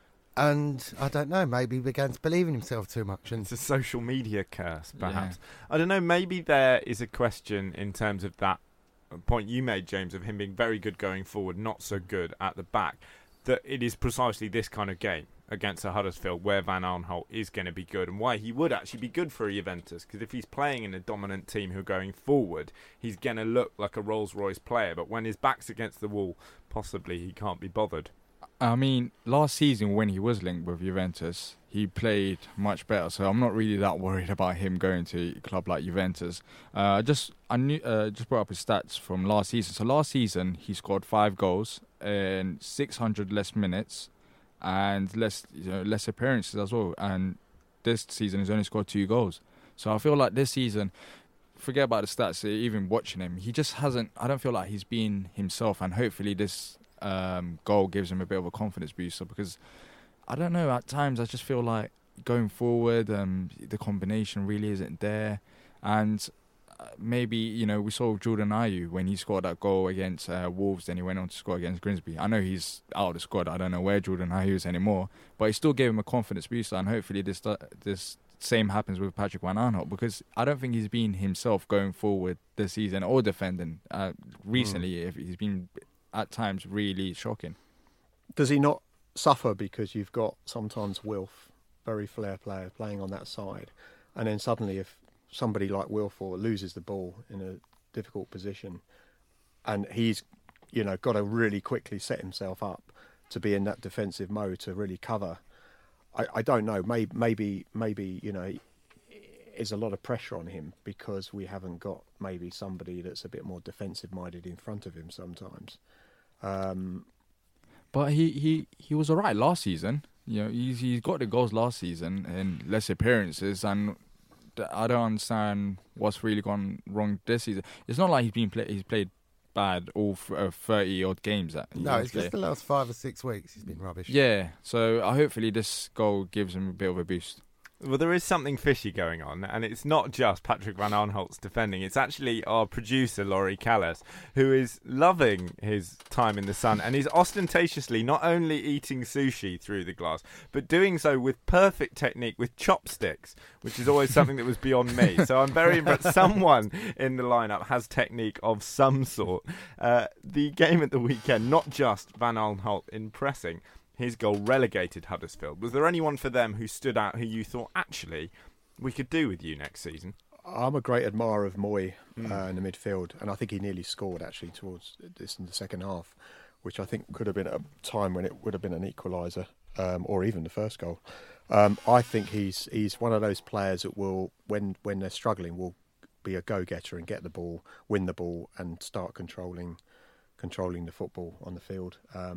And I don't know, maybe he began to believe in himself too much. And it's a social media curse, perhaps. Yeah. I don't know, maybe there is a question in terms of that point you made, James, of him being very good going forward, not so good at the back, that it is precisely this kind of game against a Huddersfield where Van Aanholt is going to be good and why he would actually be good for Juventus, because if he's playing in a dominant team who are going forward, he's going to look like a Rolls-Royce player, but when his back's against the wall, possibly he can't be bothered. I mean, last season when he was linked with Juventus, he played much better. So I'm not really that worried about him going to a club like Juventus. I just brought up his stats from last season. So last season he scored 5 goals in 600 less minutes and less appearances as well. And this season he's only scored 2 goals. So I feel like this season, forget about the stats. Even watching him, he just hasn't. I don't feel like he's been himself. And hopefully this goal gives him a bit of a confidence booster, because I don't know, at times I just feel like going forward the combination really isn't there, and maybe we saw Jordan Ayew when he scored that goal against Wolves, then he went on to score against Grimsby. I know he's out of the squad, I don't know where Jordan Ayew is anymore, but he still gave him a confidence booster, and hopefully this same happens with Patrick Van Aanholt, because I don't think he's been himself going forward this season or defending recently. If he's been at times really shocking. Does he not suffer because you've got sometimes Wilf, very flair player, playing on that side, and then suddenly if somebody like Wilford loses the ball in a difficult position and he's got to really quickly set himself up to be in that defensive mode to really cover, I don't know, maybe is a lot of pressure on him because we haven't got maybe somebody that's a bit more defensive minded in front of him sometimes. But he was alright last season. He's got the goals last season and less appearances, and I don't understand what's really gone wrong this season. It's not like he's played bad all 30 odd games. No, it's just the last 5 or 6 weeks he's been rubbish. Yeah, so hopefully this goal gives him a bit of a boost. Well, there is something fishy going on, and it's not just Patrick Van Aanholt's defending. It's actually our producer, Laurie Callas, who is loving his time in the sun, and he's ostentatiously not only eating sushi through the glass, but doing so with perfect technique, with chopsticks, which is always something that was beyond me. So I'm very impressed. Someone in the lineup has technique of some sort. The game at the weekend, not just Van Aanholt in pressing, his goal relegated Huddersfield. Was there anyone for them who stood out who you thought, actually, we could do with you next season? I'm a great admirer of Moy in the midfield, and I think he nearly scored, actually, towards this in the second half, which I think could have been at a time when it would have been an equaliser, or even the first goal. I think he's one of those players that will, when they're struggling, will be a go-getter and get the ball, win the ball, and start controlling the football on the field.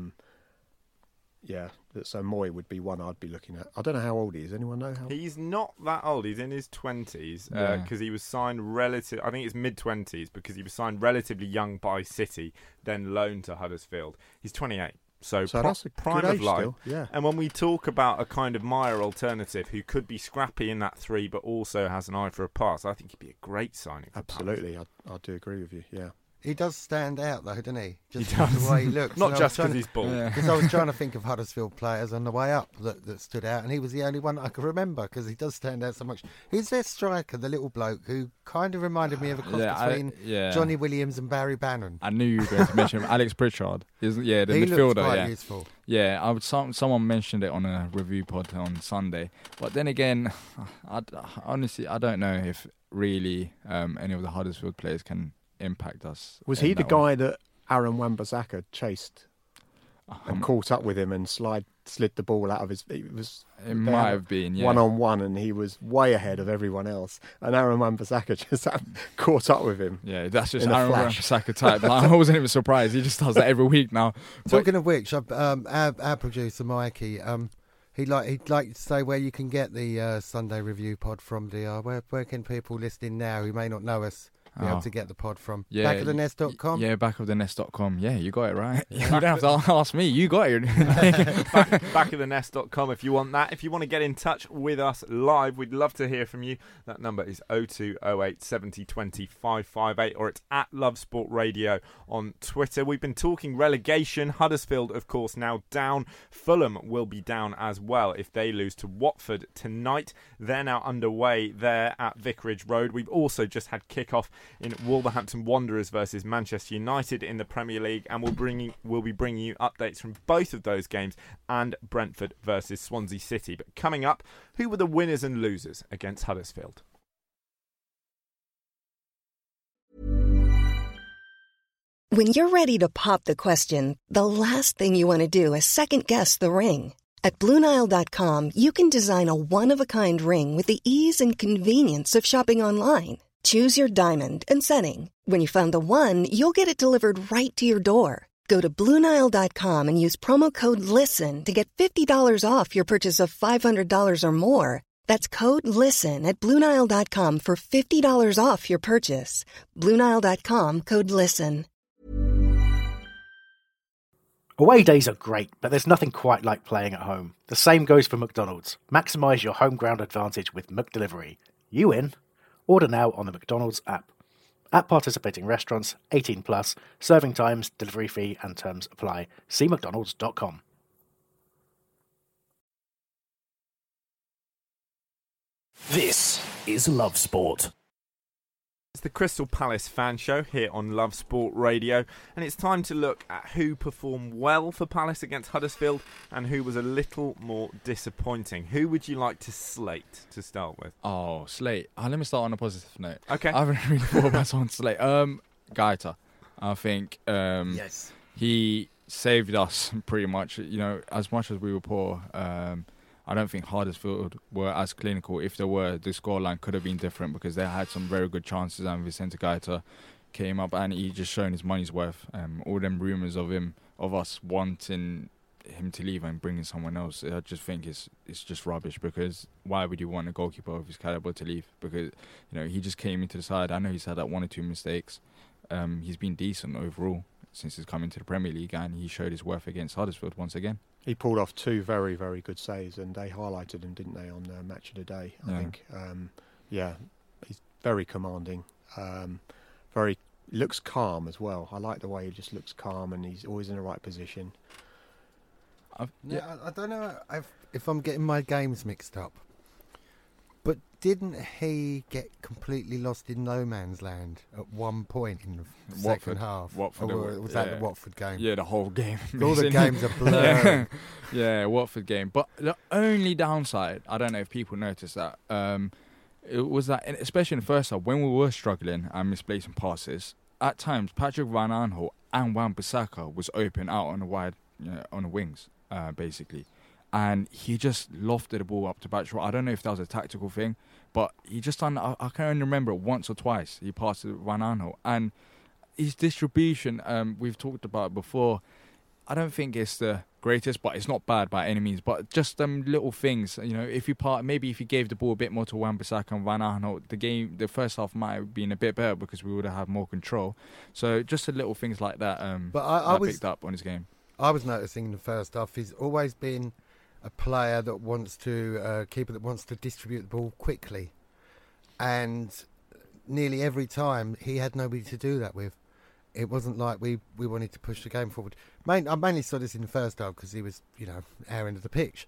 So Moy would be one I'd be looking at. I don't know how old he is. Anyone know how? He's not that old. He's in his 20s because he was signed I think it's mid-20s because he was signed relatively young by City, then loaned to Huddersfield. He's 28. So that's a prime good of age life. still, yeah. And when we talk about a kind of Meyer alternative who could be scrappy in that 3 but also has an eye for a pass, I think he'd be a great signing for Absolutely, I do agree with you, yeah. He does stand out, though, doesn't he? Just He does. the way he looks. Not just because he's bald. Because I was trying to think of Huddersfield players on the way up that stood out, and he was the only one I could remember because he does stand out so much. Who's their striker, the little bloke, who kind of reminded me of a cross between Johnny Williams and Barry Bannon? I knew you were going to mention him. Alex Pritchard. The midfielder. Looks quite useful. Yeah, someone mentioned it on a review pod on Sunday. But then again, honestly, I don't know if really any of the Huddersfield players can impact us. Was he the guy that Aaron Wan-Bissaka chased and caught up with him and slid the ball out of his... It might have been, yeah. One-on-one, and he was way ahead of everyone else. And Aaron Wan-Bissaka just caught up with him. Yeah, that's just Aaron Wan-Bissaka type. I wasn't even surprised. He just does that every week now. Talking of which, our producer, Mikey... He'd like to say where you can get the Sunday Review pod from, DR. Where can people listening now who may not know us be able to get the pod from? Backofthenest.com? Yeah, backofthenest.com. Yeah, you got it right. You don't have to ask me. You got it. Backofthenest.com if you want that. If you want to get in touch with us live, we'd love to hear from you. That number is 0208 70 20 558, or it's at Love Sport Radio on Twitter. We've been talking relegation. Huddersfield, of course, now down. Fulham will be down as well if they lose to Watford tonight. They're now underway there at Vicarage Road. We've also just had kick-off in Wolverhampton Wanderers versus Manchester United in the Premier League, and we'll be bringing you updates from both of those games and Brentford versus Swansea City. But coming up, who were the winners and losers against Huddersfield? When you're ready to pop the question, the last thing you want to do is second-guess the ring. At BlueNile.com, you can design a one-of-a-kind ring with the ease and convenience of shopping online. Choose your diamond and setting. When you find the one, you'll get it delivered right to your door. Go to BlueNile.com and use promo code LISTEN to get $50 off your purchase of $500 or more. That's code LISTEN at BlueNile.com for $50 off your purchase. BlueNile.com, code LISTEN. Away days are great, but there's nothing quite like playing at home. The same goes for McDonald's. Maximise your home ground advantage with McDelivery. You in? Order now on the McDonald's app. At participating restaurants, 18 plus, serving times, delivery fee and terms apply. See mcdonalds.com. This is Love Sport. It's the Crystal Palace fan show here on Love Sport Radio, and it's time to look at who performed well for Palace against Huddersfield and who was a little more disappointing. Who would you like to slate to start with? Oh, slate. Let me start on a positive note. Okay. I haven't really thought about someone to slate. Gaeta. I think yes, he saved us pretty much. You know, as much as we were poor, I don't think Huddersfield were as clinical. If they were, the scoreline could have been different because they had some very good chances, and Vicente Gaeta came up and he just shown his money's worth. All them rumours of us wanting him to leave and bringing someone else, I just think it's just rubbish, because why would you want a goalkeeper of his calibre to leave? Because, you know, he just came into the side. I know he's had that 1 or 2 mistakes. He's been decent overall since he's come into the Premier League, and he showed his worth against Huddersfield once again. He pulled off 2 very, very good saves, and they highlighted him, didn't they, on Match of the Day, I think. He's very commanding. Looks calm as well. I like the way he just looks calm, and he's always in the right position. I don't know if I'm getting my games mixed up, but didn't he get completely lost in no man's land at one point in the second half? Watford, or was that the Watford game? Yeah, the whole game. All the games are blurred. Yeah, Watford game. But the only downside, I don't know if people noticed that, it was that, especially in the first half, when we were struggling and misplacing passes, at times Patrick Van Aanholt and Wan-Bissaka was open out on the wide, on the wings, basically. and he just lofted the ball up to Batshuayi. I don't know if that was a tactical thing, but he just done. I can only remember it once or twice. He passed it Van Aanholt, and his distribution. We've talked about it before. I don't think it's the greatest, but it's not bad by any means. But just little things, if you maybe if you gave the ball a bit more to Wan-Bissaka and Van Aanholt, the first half might have been a bit better because we would have had more control. So just the little things like that. But I picked up on his game. I was noticing in the first half, he's always been a player that wants to keeper that wants to distribute the ball quickly, and nearly every time he had nobody to do that with. It wasn't like we wanted to push the game forward. I mainly saw this in the first half because he was, our end of the pitch.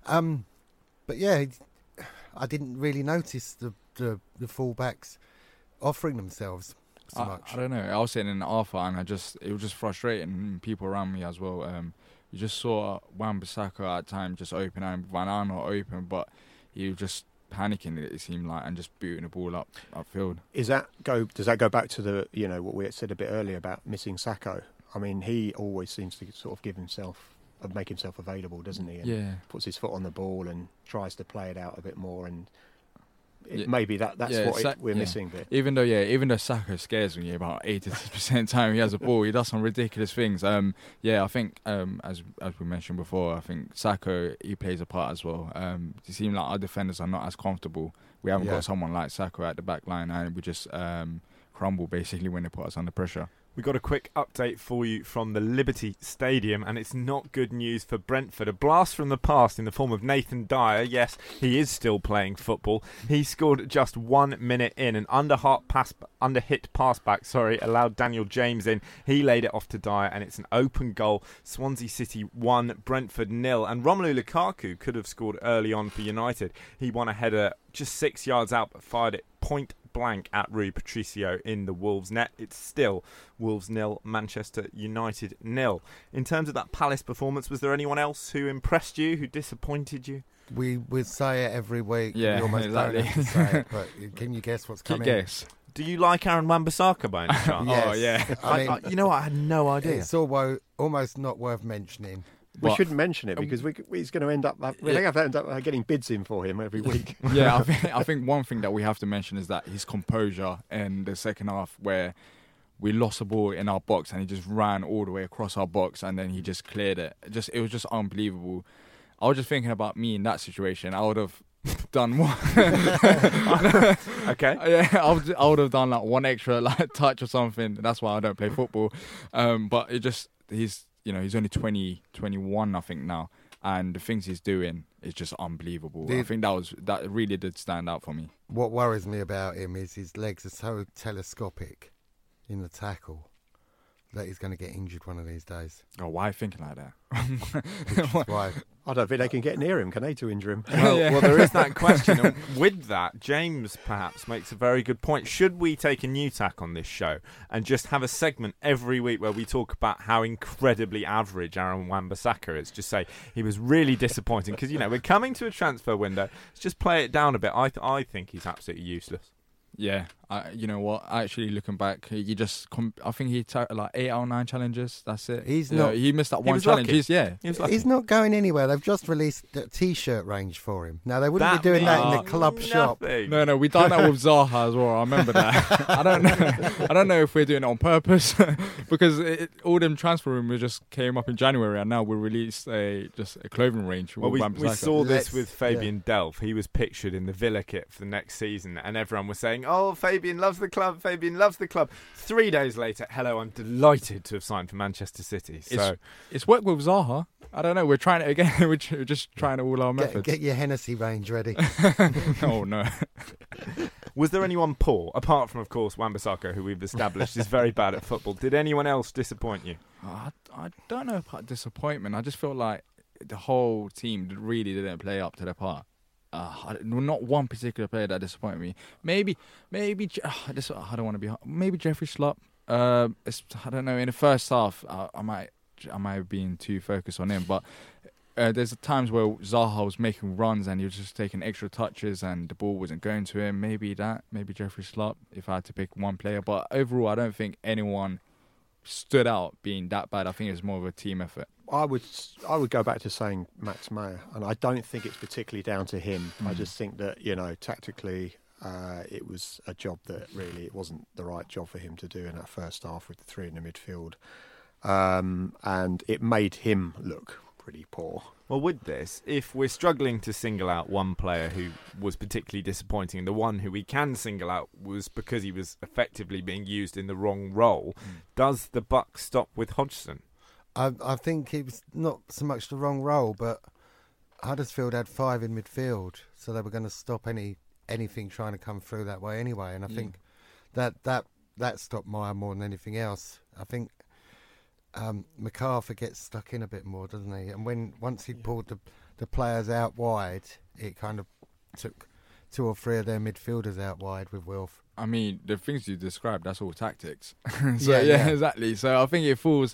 But yeah, I didn't really notice the fullbacks offering themselves so much. I don't know. I was sitting in Alpha and it was just frustrating people around me as well. You just saw Wan-Bissaka at times just open and Van Aanholt open, but he was just panicking, it seemed like, and just booting the ball upfield. Does that go back to the what we had said a bit earlier about missing Sakho? I mean, he always seems to sort of make himself available, doesn't he? And puts his foot on the ball and tries to play it out a bit more. And maybe that's what we're missing. But even though Sakho scares me about 80% of the time he has a ball, he does some ridiculous things. I think as we mentioned before, I think Sakho, he plays a part as well. It seems like our defenders are not as comfortable. We haven't got someone like Sakho at the back line, and we just crumble basically when they put us under pressure. We got a quick update for you from the Liberty Stadium, and it's not good news for Brentford. A blast from the past in the form of Nathan Dyer. Yes, he is still playing football. He scored just 1 minute in. An underhit pass back, allowed Daniel James in. He laid it off to Dyer, and it's an open goal. Swansea City 1, Brentford 0. And Romelu Lukaku could have scored early on for United. He won a header just 6 yards out, but fired it point blank at Rui Patricio in the Wolves net. It's still Wolves 0, Manchester United 0. In terms of that Palace performance, was there anyone else who impressed you, who disappointed you? We say it every week. Yeah, we almost exactly. don't have to say it, but can you guess what's coming? Guess. Do you like Aaron Wan-Bissaka by any chance? Yes. Oh, yeah. I mean, you know what? I had no idea. It's almost not worth mentioning. We shouldn't mention it because he's going to end up. We're going to end up getting bids in for him every week. Yeah, I think one thing that we have to mention is that his composure in the second half, where we lost the ball in our box and he just ran all the way across our box and then he just cleared it. It was just unbelievable. I was just thinking about me in that situation. I would have done one. Okay. Yeah, I would have done like one extra touch or something. That's why I don't play football. But he's only 21, I think, now, and the things he's doing is just unbelievable. I think that really did stand out for me. What worries me about him is his legs are so telescopic in the tackle that he's going to get injured one of these days. Oh, why are you thinking like that? Why? I don't think they can get near him, can they, to injure him? Well, there is that question. And with that, James perhaps makes a very good point. Should we take a new tack on this show and just have a segment every week where we talk about how incredibly average Aaron Wan-Bissaka is? Just say he was really disappointing because, we're coming to a transfer window. Let's just play it down a bit. I think he's absolutely useless. Yeah, you know what? Actually, looking back, I think he took like 8 out of 9 challenges. That's it. He missed that one challenge. He's not going anywhere. They've just released a T-shirt range for him. Now they wouldn't be doing that in the club shop. No, we done that with Zaha as well. I remember that. I don't know if we're doing it on purpose because all them transfer rumors just came up in January, and now we released a clothing range. Well, we saw this with Fabian Delph. He was pictured in the Villa kit for the next season, and everyone was saying, "Oh, Fabian loves the club. Fabian loves the club." 3 days later, hello, I'm delighted to have signed for Manchester City. So it's worked with Zaha. I don't know. We're trying it again. We're just trying all our methods. Get your Hennessy range ready. Oh no. Was there anyone poor apart from, of course, Wan-Bissaka, who we've established is very bad at football? Did anyone else disappoint you? I don't know about disappointment. I just feel like the whole team really didn't play up to their part. Not one particular player that disappointed me. Maybe I don't want to be. Maybe Jeffrey Schlupp. I don't know. In the first half, I might have been too focused on him, but there's times where Zaha was making runs and he was just taking extra touches and the ball wasn't going to him. Maybe Jeffrey Schlupp, if I had to pick one player. But overall, I don't think anyone stood out being that bad. I think it's more of a team effort. I would go back to saying Max Meyer, and I don't think it's particularly down to him. I just think that tactically, it was a job that really it wasn't the right job for him to do in that first half with the three in the midfield, and it made him look pretty poor. Well, with this, if we're struggling to single out one player who was particularly disappointing, and the one who we can single out was because he was effectively being used in the wrong role, does the buck stop with Hodgson? I think it was not so much the wrong role, but Huddersfield had 5 in midfield, so they were going to stop anything trying to come through that way anyway. And I think that stopped Meyer more than anything else. I think MacArthur gets stuck in a bit more, doesn't he? And once he pulled the players out wide, it kind of took 2 or 3 of their midfielders out wide with Wilf. I mean, the things you described, that's all tactics. Yeah, exactly. So I think it falls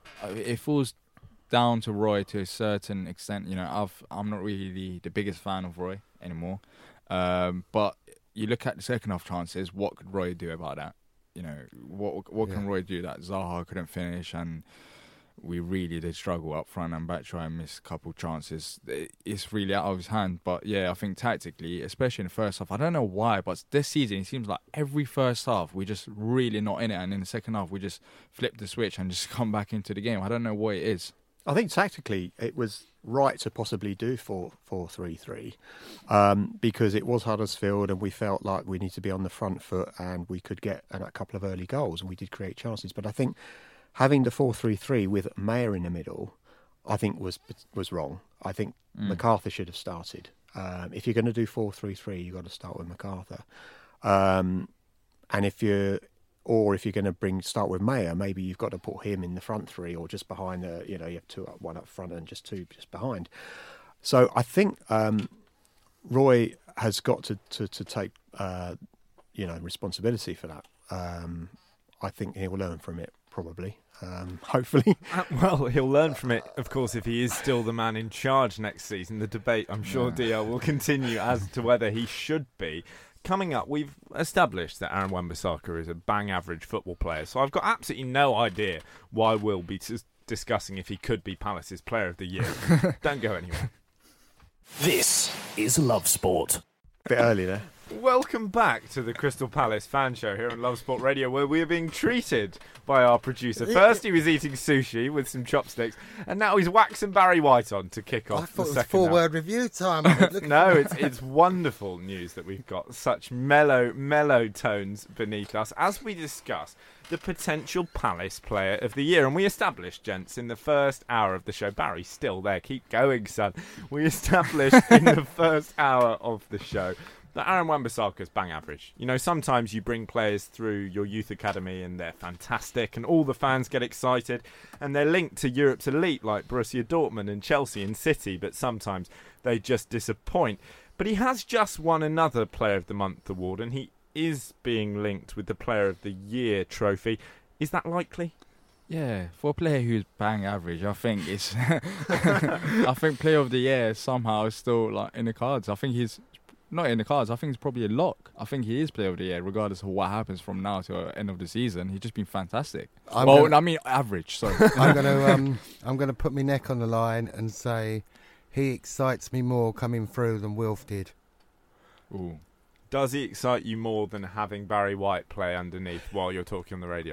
down to Roy to a certain extent. I'm not really the biggest fan of Roy anymore. But you look at the second half chances, what could Roy do about that? What can Roy do that Zaha couldn't finish, and we really did struggle up front and Batshuayi and missed a couple chances. It's really out of his hand. But yeah, I think tactically, especially in the first half, I don't know why, but this season it seems like every first half we're just really not in it, and in the second half we just flip the switch and just come back into the game. I don't know what it is. I think tactically it was right to possibly do 4-3-3 because it was Huddersfield and we felt like we need to be on the front foot and we could get a couple of early goals and we did create chances. But I think having the 4-3-3 with Meyer in the middle, I think was wrong. I think MacArthur should have started. If you're going to do 4-3-3, you've got to start with MacArthur. And if you're going to start with Meyer, maybe you've got to put him in the front 3 or just behind you have 2 up, 1 up front and just 2 just behind. So I think Roy has got to take responsibility for that. I think he'll learn from it probably. Hopefully. Well, he'll learn from it, of course, if he is still the man in charge next season. The debate, I'm sure, DL will continue as to whether he should be. Coming up, we've established that Aaron Wan-Bissaka is a bang-average football player, so I've got absolutely no idea why we'll be discussing if he could be Palace's Player of the Year. Don't go anywhere. This is Love Sport. Bit early there. Welcome back to the Crystal Palace fan show here on Love Sport Radio, where we are being treated by our producer. First he was eating sushi with some chopsticks, and now he's waxing Barry White on to kick off the second half. I thought it was 4-word review time. No, it's wonderful news that we've got such mellow tones beneath us as we discuss the potential Palace Player of the Year. And we established, gents, in the first hour of the show, Barry's still there, keep going, son. We established in the first hour of the show that Aaron Wan-Bissaka's bang average. Sometimes you bring players through your youth academy and they're fantastic and all the fans get excited and they're linked to Europe's elite like Borussia Dortmund and Chelsea and City, but sometimes they just disappoint. But he has just won another Player of the Month award and he is being linked with the Player of the Year trophy. Is that likely? Yeah, for a player who's bang average, I think it's I think Player of the Year somehow is still in the cards. I think he's not in the cards. I think it's probably a lock. I think he is Player of the Year, regardless of what happens from now to the end of the season. He's just been fantastic. Average. Sorry. I'm gonna put my neck on the line and say he excites me more coming through than Wilf did. Ooh. Does he excite you more than having Barry White play underneath while you're talking on the radio?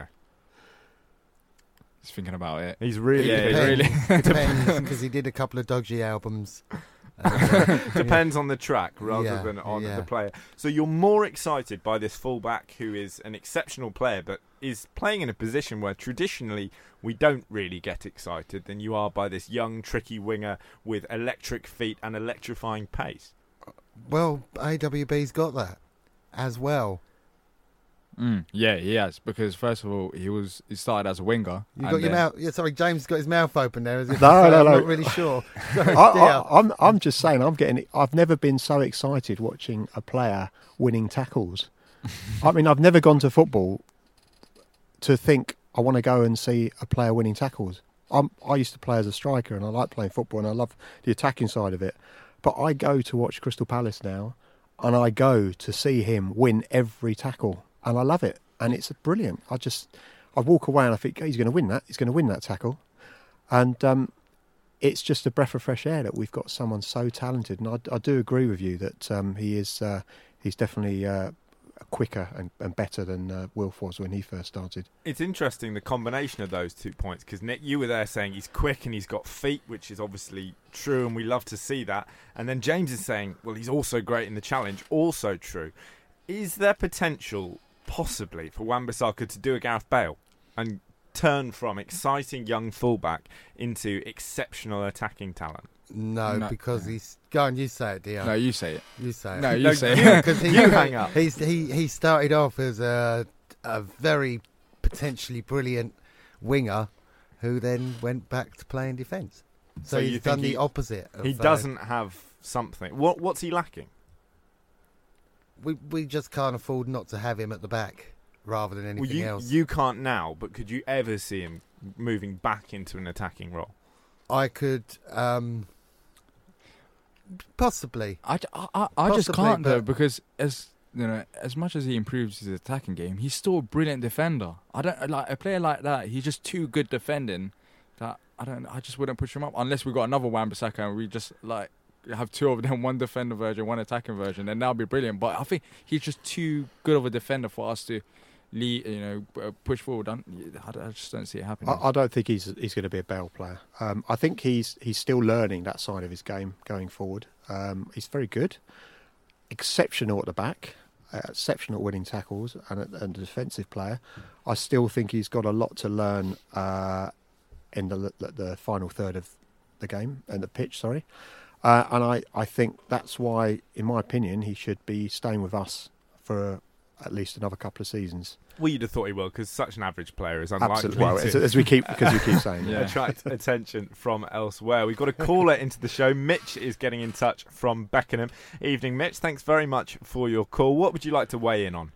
He's thinking about it. He's really, depends because he did a couple of dodgy albums. Depends on the track rather than on the player. So you're more excited by this fullback who is an exceptional player but is playing in a position where traditionally we don't really get excited than you are by this young, tricky winger with electric feet and electrifying pace. Well, AWB's got that as well. Yeah, he has, because first of all, he started as a winger. You got your mouth. Yeah, sorry, James got his mouth open there. No. I'm not really sure. I'm just saying, I've never been so excited watching a player winning tackles. I mean, I've never gone to football to think I want to go and see a player winning tackles. I used to play as a striker, and I like playing football, and I love the attacking side of it. But I go to watch Crystal Palace now, and I go to see him win every tackle. And I love it, and it's brilliant. I walk away and I think he's going to win that. He's going to win that tackle, and it's just a breath of fresh air that we've got someone so talented. And I do agree with you that he's definitely quicker and better than Wilf was when he first started. It's interesting, the combination of those 2 points, because Nick, you were there saying he's quick and he's got feet, which is obviously true, and we love to see that. And then James is saying, well, he's also great in the challenge, also true. Is there potential, possibly, for Wan-Bissaka to do a Gareth Bale and turn from exciting young fullback into exceptional attacking talent? No, because he's... Go on, you say it, Dion. No, you say it. You say it. No, you say it. Because you hang up. He started off as a very potentially brilliant winger who then went back to playing defence. So he's done the opposite. He doesn't have something. What's he lacking? We just can't afford not to have him at the back rather than anything else. You can't now, but could you ever see him moving back into an attacking role? I could... possibly. I just can't though, because as much as he improves his attacking game, he's still a brilliant defender. I don't like a player like that. He's just too good defending that I just wouldn't push him up unless we got another Wan-Bissaka and we just like have two of them, one defender version, one attacking version, then that'll be brilliant. But I think he's just too good of a defender for us to push forward. I just don't see it happening. I don't think he's going to be a Bale player. I think he's still learning that side of his game going forward. He's very good, exceptional at the back, exceptional at winning tackles, and a defensive player. I still think he's got a lot to learn in the final third of the game and the pitch. Sorry, and I think that's why, in my opinion, he should be staying with us for at least another couple of seasons. Well, you'd have thought he will, because such an average player is unlikely to, as we keep saying, attract attention from elsewhere. We've got a caller into the show. Mitch is getting in touch from Beckenham. Evening, Mitch. Thanks very much for your call. What would you like to weigh in on?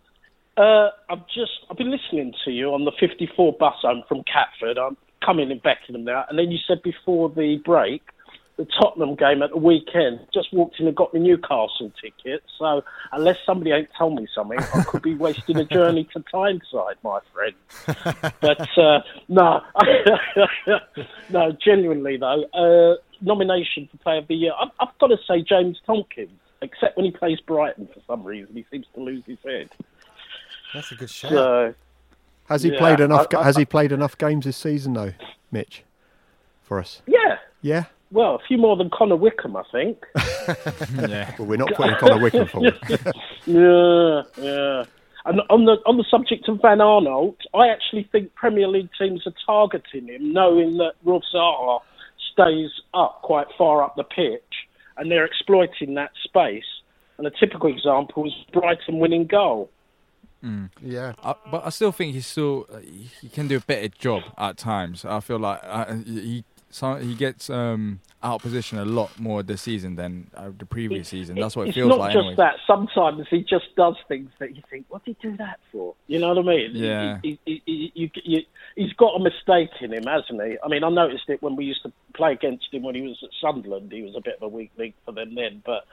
I've been listening to you on the 54 bus home from Catford. I'm coming in Beckenham now, and then you said before the break, the Tottenham game at the weekend, just walked in and got me Newcastle tickets. So unless somebody ain't told me something, I could be wasting a journey to Tyneside, my friend. But no, no, genuinely though, nomination for Player of the Year, I've got to say James Tompkins. Except when he plays Brighton for some reason, he seems to lose his head. That's a good shout. So, has he played enough? Has he played enough games this season, though, Mitch, for us? Yeah. Yeah. Well, a few more than Connor Wickham, I think. Yeah. Well, we're not putting Connor Wickham forward. Yeah. And on the subject of Van Aanholt, I actually think Premier League teams are targeting him, knowing that Rolf Zaha stays up quite far up the pitch, and they're exploiting that space. And a typical example is Brighton winning goal. Yeah, but I still think he can do a better job at times. I feel like he gets out of position a lot more this season than the previous season. That's what it feels like. It's not just that. Sometimes he just does things that you think, what did he do that for? You know what I mean? Yeah. He's got a mistake in him, hasn't he? I mean, I noticed it when we used to play against him when he was at Sunderland. He was a bit of a weak link for them then. But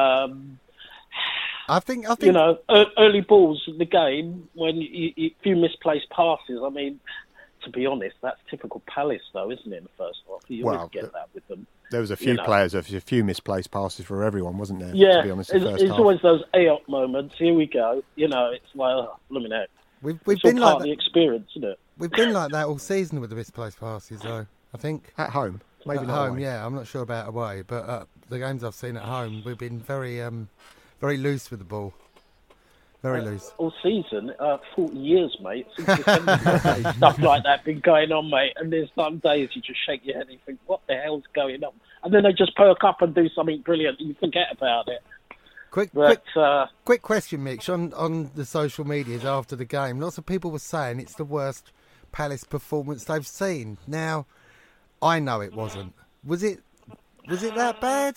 I think you know, early balls in the game, when you few misplaced passes, I mean, to be honest, that's typical Palace, though, isn't it, in the first half? You always get that with them. There was a few players, a few misplaced passes for everyone, wasn't there? Yeah, to be honest, it's always those AOP moments. Here we go. You know, it's like, oh, blooming heck. We've it's been all part like of the experience, isn't it? We've been like that all season with the misplaced passes, though. I think at home, maybe at not home. away. Yeah, I'm not sure about away, but the games I've seen at home, we've been very loose with the ball. Very loose. All season, 40 years, mate. Since the stuff like that been going on, mate. And there's some days you just shake your head and you think, what the hell's going on? And then they just perk up and do something brilliant and you forget about it. Quick question, Mitch, on the social medias after the game. Lots of people were saying it's the worst Palace performance they've seen. Now, I know it wasn't. Was it that bad?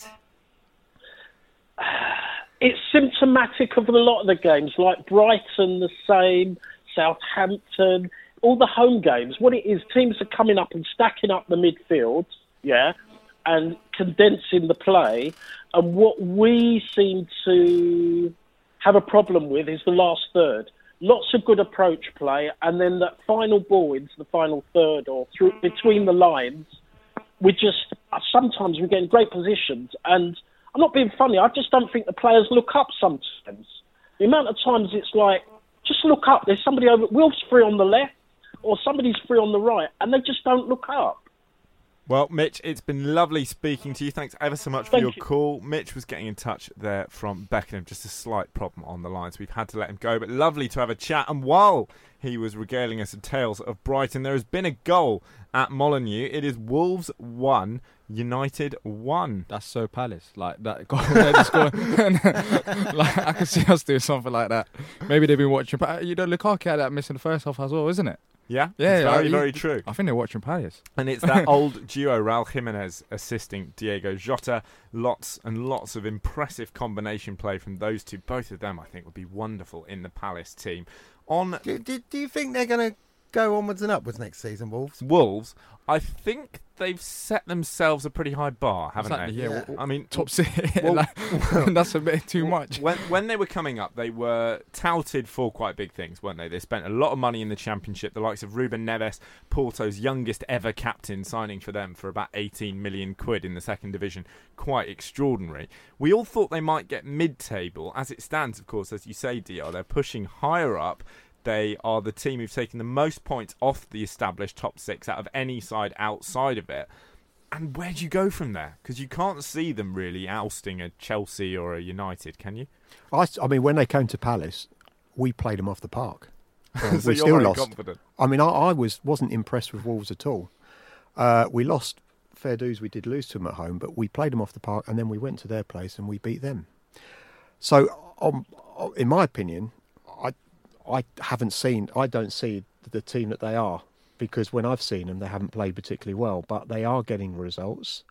It's symptomatic of a lot of the games, like Brighton, the same, Southampton, all the home games. What it is, teams are coming up and stacking up the midfield, and condensing the play. And what we seem to have a problem with is the last third. Lots of good approach play, and then that final ball into the final third or through between the lines, sometimes we get in great positions, and I'm not being funny, I just don't think the players look up sometimes. The amount of times it's like, just look up, there's somebody over, Wilf's free on the left, or somebody's free on the right, and they just don't look up. Well, Mitch, it's been lovely speaking to you. Thanks ever so much for your call. Mitch was getting in touch there from Beckenham. Just a slight problem on the line, so we've had to let him go. But lovely to have a chat. And while he was regaling us with tales of Brighton, there has been a goal at Molineux. It is Wolves 1, United 1. That's so Palace. Like, that goal. Like, I could see us doing something like that. Maybe they've been watching. Lukaku had that missing the first half as well, isn't it? Yeah, it's very true. I think they're watching Palace. And it's that old duo, Raul Jimenez assisting Diego Jota. Lots and lots of impressive combination play from those two. Both of them, I think, would be wonderful in the Palace team. Do you think they're going to go onwards and upwards next season, Wolves? Wolves, I think they've set themselves a pretty high bar, haven't they? Yeah. I mean, top six. That's a bit too much. When they were coming up, they were touted for quite big things, weren't they? They spent a lot of money in the Championship. The likes of Ruben Neves, Porto's youngest ever captain, signing for them for about 18 million quid in the second division. Quite extraordinary. We all thought they might get mid-table. As it stands, of course, as you say, DR, they're pushing higher up. They are the team who've taken the most points off the established top six out of any side outside of it. And where do you go from there? Because you can't see them really ousting a Chelsea or a United, can you? I mean, when they came to Palace, we played them off the park. So we you're still very lost. confident. I mean, I wasn't impressed with Wolves at all. We lost, fair dues, we did lose to them at home, but we played them off the park and then we went to their place and we beat them. So, in my opinion, I don't see the team that they are, because when I've seen them, they haven't played particularly well, but they are getting results.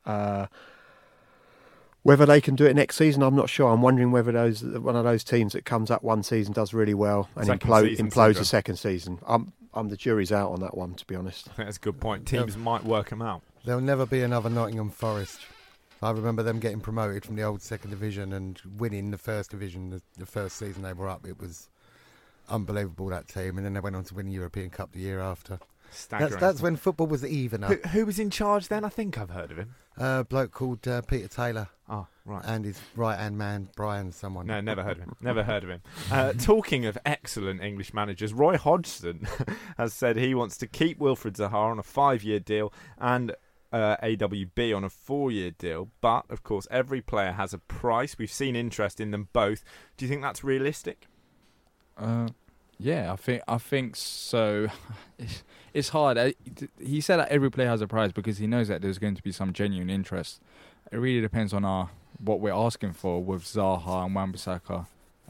Whether they can do it next season, I'm not sure. I'm wondering whether one of those teams that comes up one season, does really well, and implodes the second season. The jury's out on that one, to be honest. I think that's a good point. Teams might work them out. There'll never be another Nottingham Forest. I remember them getting promoted from the old second division and winning the first division the first season they were up. It was unbelievable, that team, and then they went on to win the European Cup the year after. That's when football was even up. Who was in charge then? I think I've heard of him. A bloke called Peter Taylor. Oh, right. And his right-hand man, Brian someone. No, never heard of him. Never heard of him. Talking of excellent English managers, Roy Hodgson has said he wants to keep Wilfried Zaha on a 5-year deal and AWB on a 4-year deal. But, of course, every player has a price. We've seen interest in them both. Do you think that's realistic? Yeah, I think so. It's hard. He said that every player has a price because he knows that there's going to be some genuine interest. It really depends on what we're asking for with Zaha and Wan-Bissaka.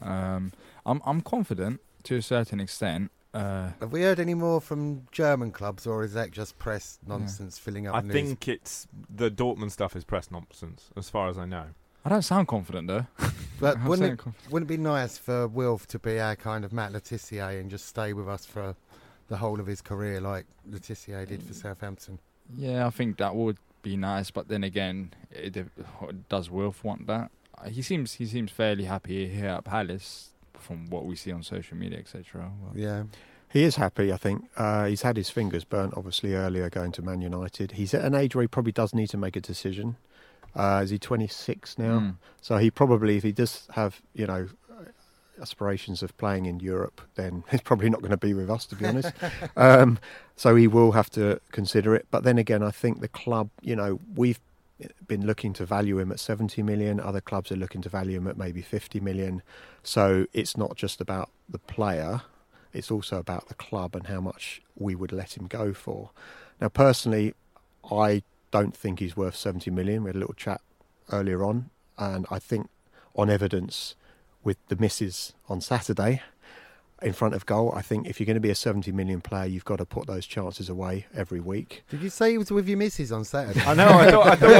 I'm confident to a certain extent. Have we heard any more from German clubs, or is that just press nonsense filling up news? I think it's the Dortmund stuff is press nonsense, as far as I know. I don't sound confident, though. But wouldn't it be nice for Wilf to be our kind of Matt Letizia and just stay with us for the whole of his career, like Letizia did for Southampton? Yeah, I think that would be nice. But then again, does Wilf want that? He seems fairly happy here at Palace, from what we see on social media, etc. Yeah. He is happy, I think. He's had his fingers burnt, obviously, earlier going to Man United. He's at an age where he probably does need to make a decision. Is he 26 now? So he probably, if he does have, aspirations of playing in Europe, then he's probably not going to be with us, to be honest. So he will have to consider it. But then again, I think the club, we've been looking to value him at 70 million. Other clubs are looking to value him at maybe 50 million. So it's not just about the player. It's also about the club and how much we would let him go for. Now, personally, I don't think he's worth 70 million. We had a little chat earlier on, and I think on evidence with the misses on Saturday in front of goal, I think if you're going to be a 70 million player, you've got to put those chances away every week. Did you say he was with your misses on Saturday? I know. I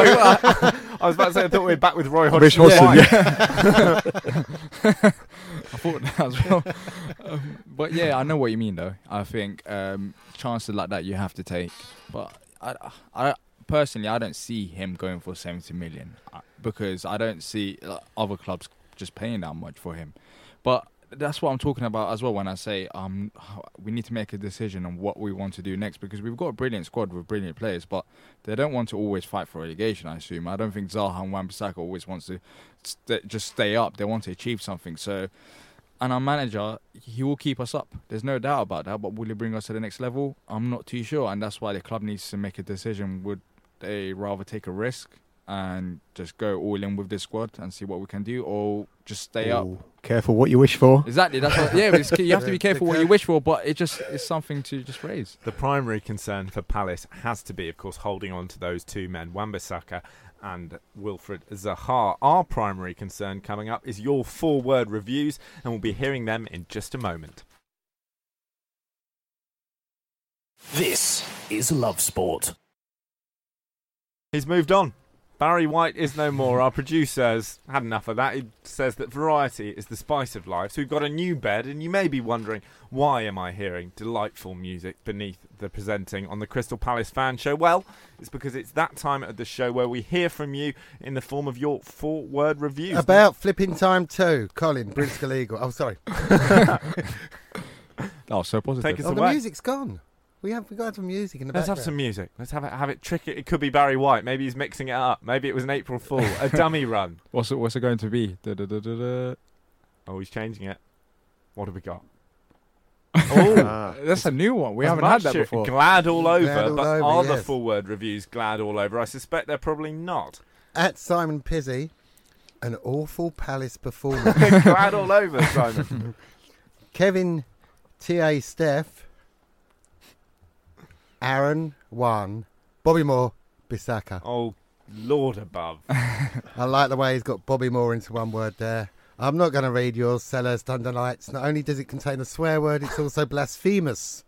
was about to say, I thought we were back with Roy Hodgson. Yeah. I thought that as well. But yeah, I know what you mean, though. I think chances like that you have to take. But I personally, I don't see him going for 70 million because I don't see other clubs just paying that much for him. But that's what I'm talking about as well when I say we need to make a decision on what we want to do next, because we've got a brilliant squad with brilliant players, but they don't want to always fight for relegation, I assume. I don't think Zaha and Wan-Bissaka always wants to just stay up. They want to achieve something. So, and our manager, he will keep us up. There's no doubt about that, but will he bring us to the next level? I'm not too sure, and that's why the club needs to make a decision. Would they rather take a risk and just go all in with this squad and see what we can do, or just stay up? Careful what you wish for. Exactly. That's what. Yeah, you have to be careful what you wish for, but it just is something to just raise. The primary concern for Palace has to be, of course, holding on to those two men, Wan-Bissaka and Wilfred Zaha. Our primary concern coming up is your 4-word reviews, and we'll be hearing them in just a moment. This is Love Sport. He's moved on. Barry White is no more. Our producer has had enough of that. He says that variety is the spice of life. So we've got a new bed, and you may be wondering, why am I hearing delightful music beneath the presenting on the Crystal Palace Fan Show? Well, it's because it's that time of the show where we hear from you in the form of your 4-word reviews. About flipping time 2, Colin, Bristol Eagle. Oh, sorry. Oh, so positive. Take us The away. music's gone. We got to have some music in the Let's background. have some music. Let's have it tricky. It could be Barry White. Maybe he's mixing it up. Maybe it was an April Fool. A dummy run. What's it going to be? Da-da-da-da-da. Oh, he's changing it. What have we got? Oh, that's a new one. We haven't had that before. Glad all over. Glad all but over, are the yes. 4-word reviews glad all over? I suspect they're probably not. At Simon Pizzi, an awful Palace performance. Glad all over, Simon. Kevin T.A. Steph, Aaron 1, Bobby Moore, Bissaka. Oh, Lord above. I like the way he's got Bobby Moore into one word there. I'm not going to read yours, Sellers Thunder Lights. Not only does it contain a swear word, it's also blasphemous.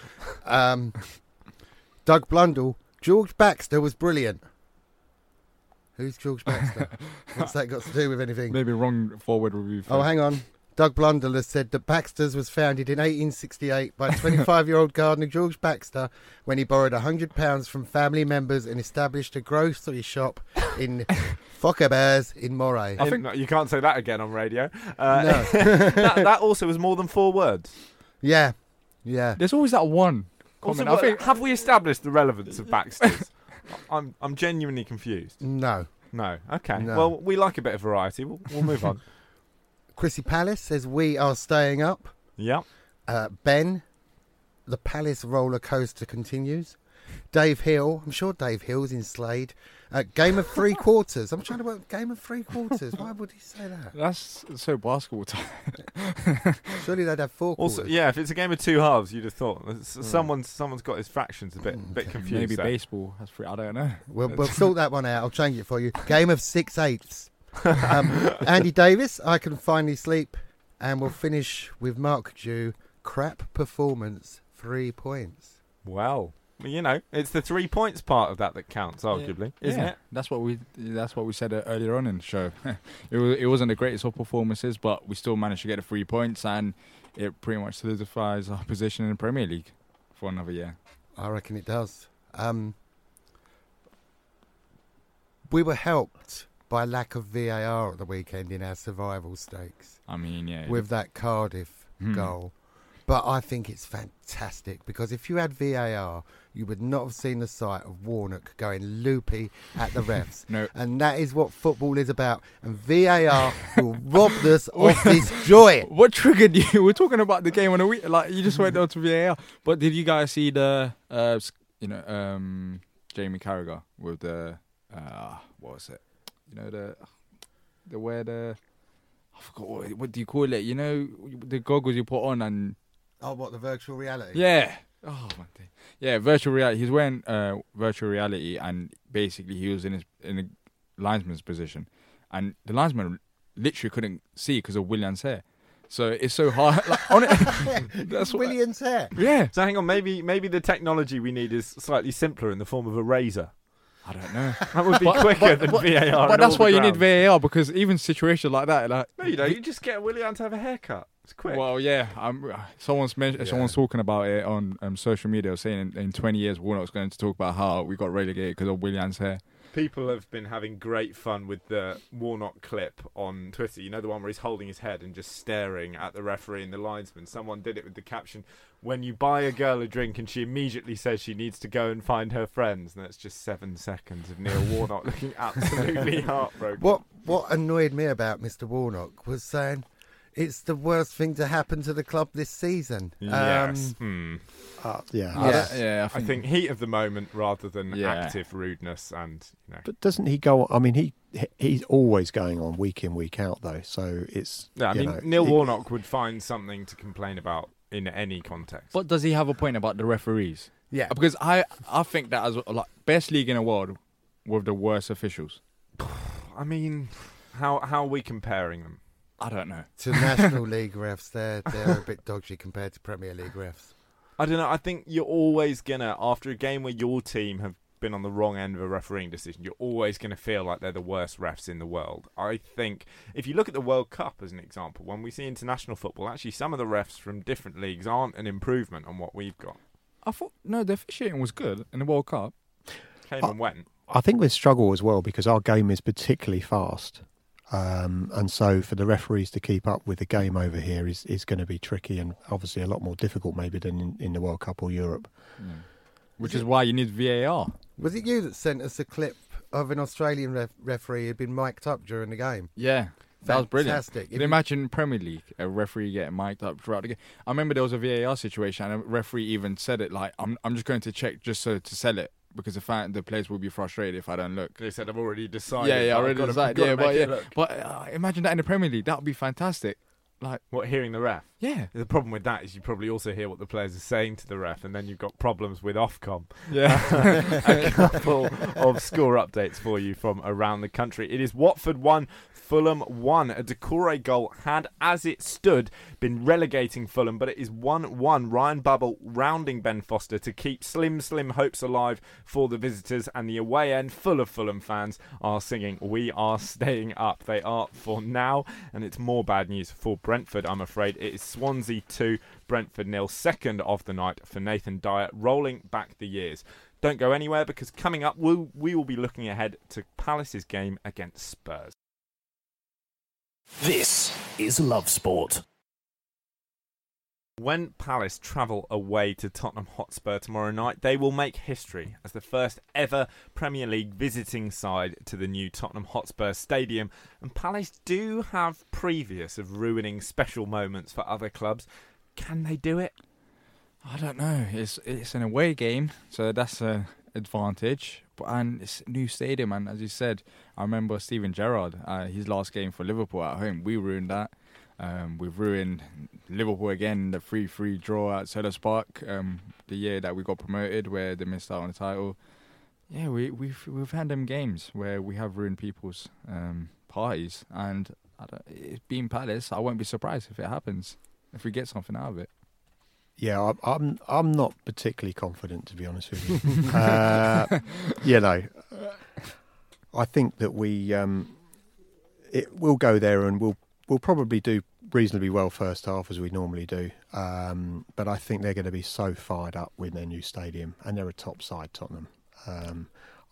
Doug Blundell, George Baxter was brilliant. Who's George Baxter? What's that got to do with anything? Maybe wrong 4-word review. Oh, hang on. Doug Blundell has said that Baxter's was founded in 1868 by 25-year-old gardener George Baxter when he borrowed £100 from family members and established a grocery shop in Fochabers in Moray. I think you can't say that again on radio. No. that also was more than 4 words. Yeah. There's always that one comment. Also, have we established the relevance of Baxter's? I'm genuinely confused. No. Okay. No. Well, we like a bit of variety. We'll move on. Chrissy Palace says we are staying up. Yep. Ben, the Palace roller coaster continues. Dave Hill, I'm sure Dave Hill's in Slade. Game of 3 quarters. I'm trying to work game of 3 quarters. Why would he say that? That's so basketball time. Surely they'd have 4 quarters. Also, yeah, if it's a game of 2 halves, you'd have thought someone's got his fractions a bit confused. Maybe there. baseball has 3. I don't know. We'll sort that one out. I'll change it for you. Game of 6/8. Andy Davis, I can finally sleep, and we'll finish with Mark Dew. Crap performance, 3 points. Well, you know, it's the 3 points part of that counts, arguably, isn't it? That's what we said earlier on in the show. It wasn't the greatest of performances, but we still managed to get the 3 points, and it pretty much solidifies our position in the Premier League for another year. I reckon it does. We were helped by lack of VAR at the weekend in our survival stakes. I mean, yeah. With that Cardiff goal. But I think it's fantastic because if you had VAR, you would not have seen the sight of Warnock going loopy at the refs. No. And that is what football is about. And VAR will rob us of this joy. What triggered you? We're talking about the game on the week. Like, you just went on to VAR. But did you guys see the, Jamie Carragher with the, what was it? You know, the where the, I forgot, what do you call it? You know, the goggles you put on and... Oh, what, the virtual reality? Yeah. Oh, my day. Yeah, virtual reality. He's wearing virtual reality, and basically he was in a linesman's position, and the linesman literally couldn't see because of Willian's hair. So it's so hard. Like, on it, that's Willian's hair. Yeah. So hang on, maybe the technology we need is slightly simpler in the form of a razor. I don't know. That would be quicker than VAR. But that's why you need VAR, because even situations like that, like no, you don't. You just get Willian to have a haircut. It's quick. Well, yeah. Someone's talking about it on social media, saying in 20 years Warnock's going to talk about how we got relegated because of Willian's hair. People have been having great fun with the Warnock clip on Twitter. You know, the one where he's holding his head and just staring at the referee and the linesman. Someone did it with the caption, "When you buy a girl a drink and she immediately says she needs to go and find her friends." And that's just 7 seconds of Neil Warnock looking absolutely heartbroken. What annoyed me about Mr. Warnock was saying it's the worst thing to happen to the club this season. Yes. Yeah. I think heat of the moment rather than active rudeness. And But doesn't he go on? I mean, he's always going on week in, week out, though. So it's... Yeah, I mean, Neil Warnock would find something to complain about in any context. But does he have a point about the referees? Yeah. Because I think that as like best league in the world with the worst officials. I mean, how are we comparing them? I don't know. To National League refs, they're a bit dodgy compared to Premier League refs. I don't know. I think you're always gonna, after a game where your team have been on the wrong end of a refereeing decision, you're always going to feel like they're the worst refs in the world. I think if you look at the World Cup as an example, when we see international football, actually some of the refs from different leagues aren't an improvement on what we've got. I thought, no, the officiating was good in the World Cup. Came and went. I think we struggle as well because our game is particularly fast. And so for the referees to keep up with the game over here is going to be tricky and obviously a lot more difficult maybe than in the World Cup or Europe. Which is why you need VAR. Was it you that sent us a clip of an Australian referee who had been mic'd up during the game? Yeah. That was brilliant. Fantastic. Can you imagine Premier League, a referee getting mic'd up throughout the game? I remember there was a VAR situation and a referee even said it like, I'm just going to check just to sell it. Because the players will be frustrated if I don't look. They said, I've already decided. Yeah, I already decided. But But imagine that in the Premier League. That would be fantastic. Like what, hearing the ref? Yeah. The problem with that is you probably also hear what the players are saying to the ref, and then you've got problems with Ofcom. Yeah. A couple of score updates for you from around the country. It is Watford 1, Fulham 1. A Doucouré goal had, as it stood, been relegating Fulham, but it is 1-1. Ryan Bubble rounding Ben Foster to keep slim hopes alive for the visitors, and the away end, full of Fulham fans, are singing, "We are staying up." They are for now, and it's more bad news for Brentford, I'm afraid. It is Swansea 2, Brentford 0. Second of the night for Nathan Dyer, rolling back the years. Don't go anywhere, because coming up, we will be looking ahead to Palace's game against Spurs. This is Love Sport. When Palace travel away to Tottenham Hotspur tomorrow night, they will make history as the first ever Premier League visiting side to the new Tottenham Hotspur Stadium. And Palace do have previous of ruining special moments for other clubs. Can they do it? I don't know. It's an away game, so that's an advantage. And it's a new stadium, and as you said, I remember Steven Gerrard, his last game for Liverpool at home. We ruined that. We've ruined Liverpool again, the 3-3 draw at Selhurst Park, the year that we got promoted, where they missed out on the title. Yeah, we've had them games where we have ruined people's parties, and being Palace, I won't be surprised if it happens, if we get something out of it. Yeah, I'm not particularly confident, to be honest with you. I think that we'll go there and we'll probably do reasonably well first half as we normally do. But I think they're going to be so fired up with their new stadium, and they're a top side, Tottenham. I'm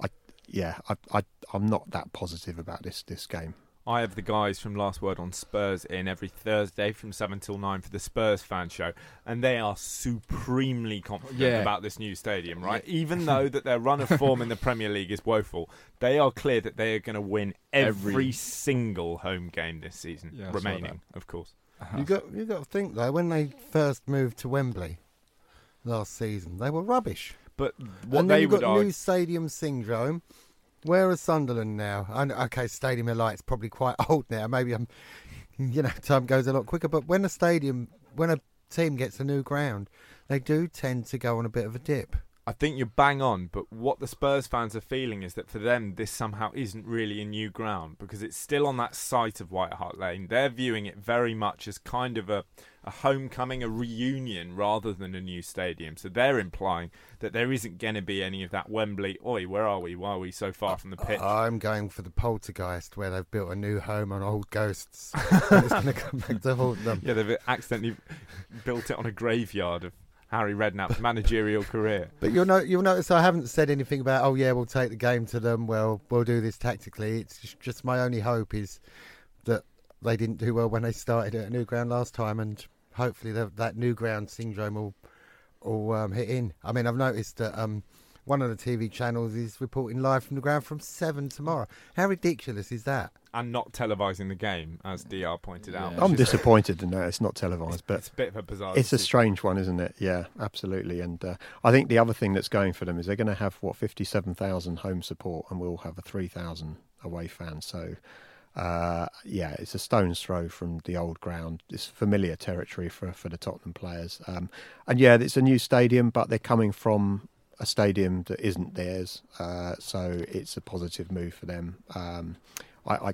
not that positive about this game. I have the guys from Last Word on Spurs in every Thursday from 7 till 9 for the Spurs fan show, and they are supremely confident about this new stadium, right? Yeah. Even though that their run of form in the Premier League is woeful, they are clear that they are going to win every single home game this season, remaining, of course. You got to think, though, when they first moved to Wembley last season, they were rubbish. But what they would argue, new stadium syndrome. Where is Sunderland now? And okay, Stadium of Light's probably quite old now. Maybe time goes a lot quicker. But when a team gets a new ground, they do tend to go on a bit of a dip. I think you're bang on, but what the Spurs fans are feeling is that for them, this somehow isn't really a new ground because it's still on that site of White Hart Lane. They're viewing it very much as kind of a homecoming, a reunion, rather than a new stadium. So they're implying that there isn't going to be any of that Wembley, oi, where are we? Why are we so far from the pitch? I'm going for the Poltergeist, where they've built a new home on old ghosts. And it's going to come back to haunt them. Yeah, they've accidentally built it on a graveyard of Harry Redknapp's managerial career. But you'll notice I haven't said anything about, oh yeah, we'll take the game to them, we'll do this tactically. It's just my only hope is that they didn't do well when they started at a new ground last time, and hopefully that new ground syndrome will hit in. I mean, I've noticed that one of the TV channels is reporting live from the ground from 7 tomorrow. How ridiculous is that? And not televising the game, as DR pointed out. I'm disappointed in that it's not televised, but it's a bit of a bizarre It's decision. a strange one, isn't it? Yeah, absolutely. And I think the other thing that's going for them is they're going to have 57,000 home support, and we'll have a 3,000 away fan. So it's a stone's throw from the old ground. It's familiar territory for the Tottenham players. And it's a new stadium, but they're coming from a stadium that isn't theirs, so it's a positive move for them. I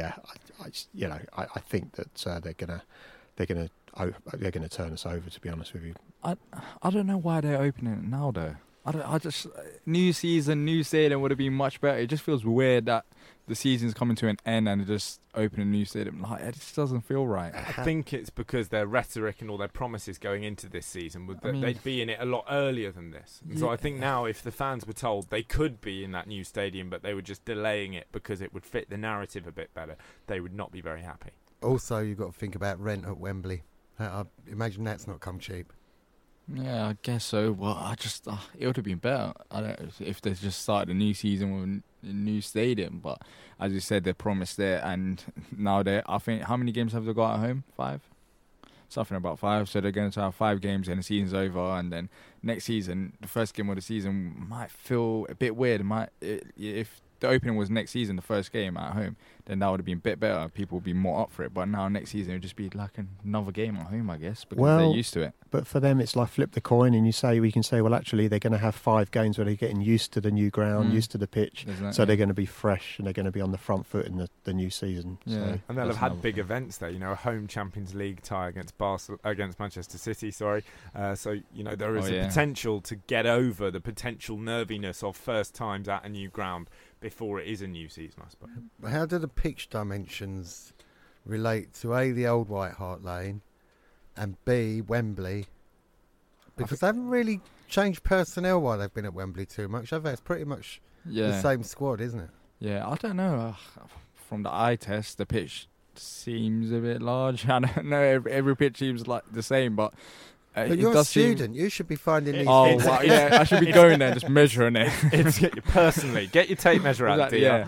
think that they're gonna turn us over. To be honest with you, I don't know why they're opening it now though. New season, new stadium would have been much better. It just feels weird that the season's coming to an end and they're just opening a new stadium. Like, it just doesn't feel right. I think it's because their rhetoric and all their promises going into this season would they'd be in it a lot earlier than this. And so I think now, if the fans were told they could be in that new stadium, but they were just delaying it because it would fit the narrative a bit better, they would not be very happy. Also, you've got to think about rent at Wembley. I imagine that's not come cheap. Yeah, I guess so. Well, it would have been better. I don't know if they just started a new season with a new stadium. But as you said, they promised there, and now I think, how many games have they got at home? 5? Something about 5. So they're going to have 5 games and the season's over. And then next season, the first game of the season might feel a bit weird. If the opening was next season, the first game at home, then that would have been a bit better. People would be more up for it. But now next season it would just be like another game at home, I guess, because they're used to it. But for them, it's like flip the coin, and we can say, well, actually, they're going to have 5 games where they're getting used to the new ground, used to the pitch, so they're going to be fresh and they're going to be on the front foot in the new season. Yeah, so and they'll have had big events there. A home Champions League tie against Manchester City. So there is a potential to get over the potential nerviness of first times at a new ground before it is a new season, I suppose. How do the pitch dimensions relate to A, the old White Hart Lane, and B, Wembley? Because they haven't really changed personnel while they've been at Wembley too much, have they? It's pretty much the same squad, isn't it? Yeah, I don't know. From the eye test, the pitch seems a bit large. I don't know, every pitch seems like the same, but But you're a student. You should be finding these things. Wow, yeah, I should be going there just measuring it. Personally, get your tape measure out, dear.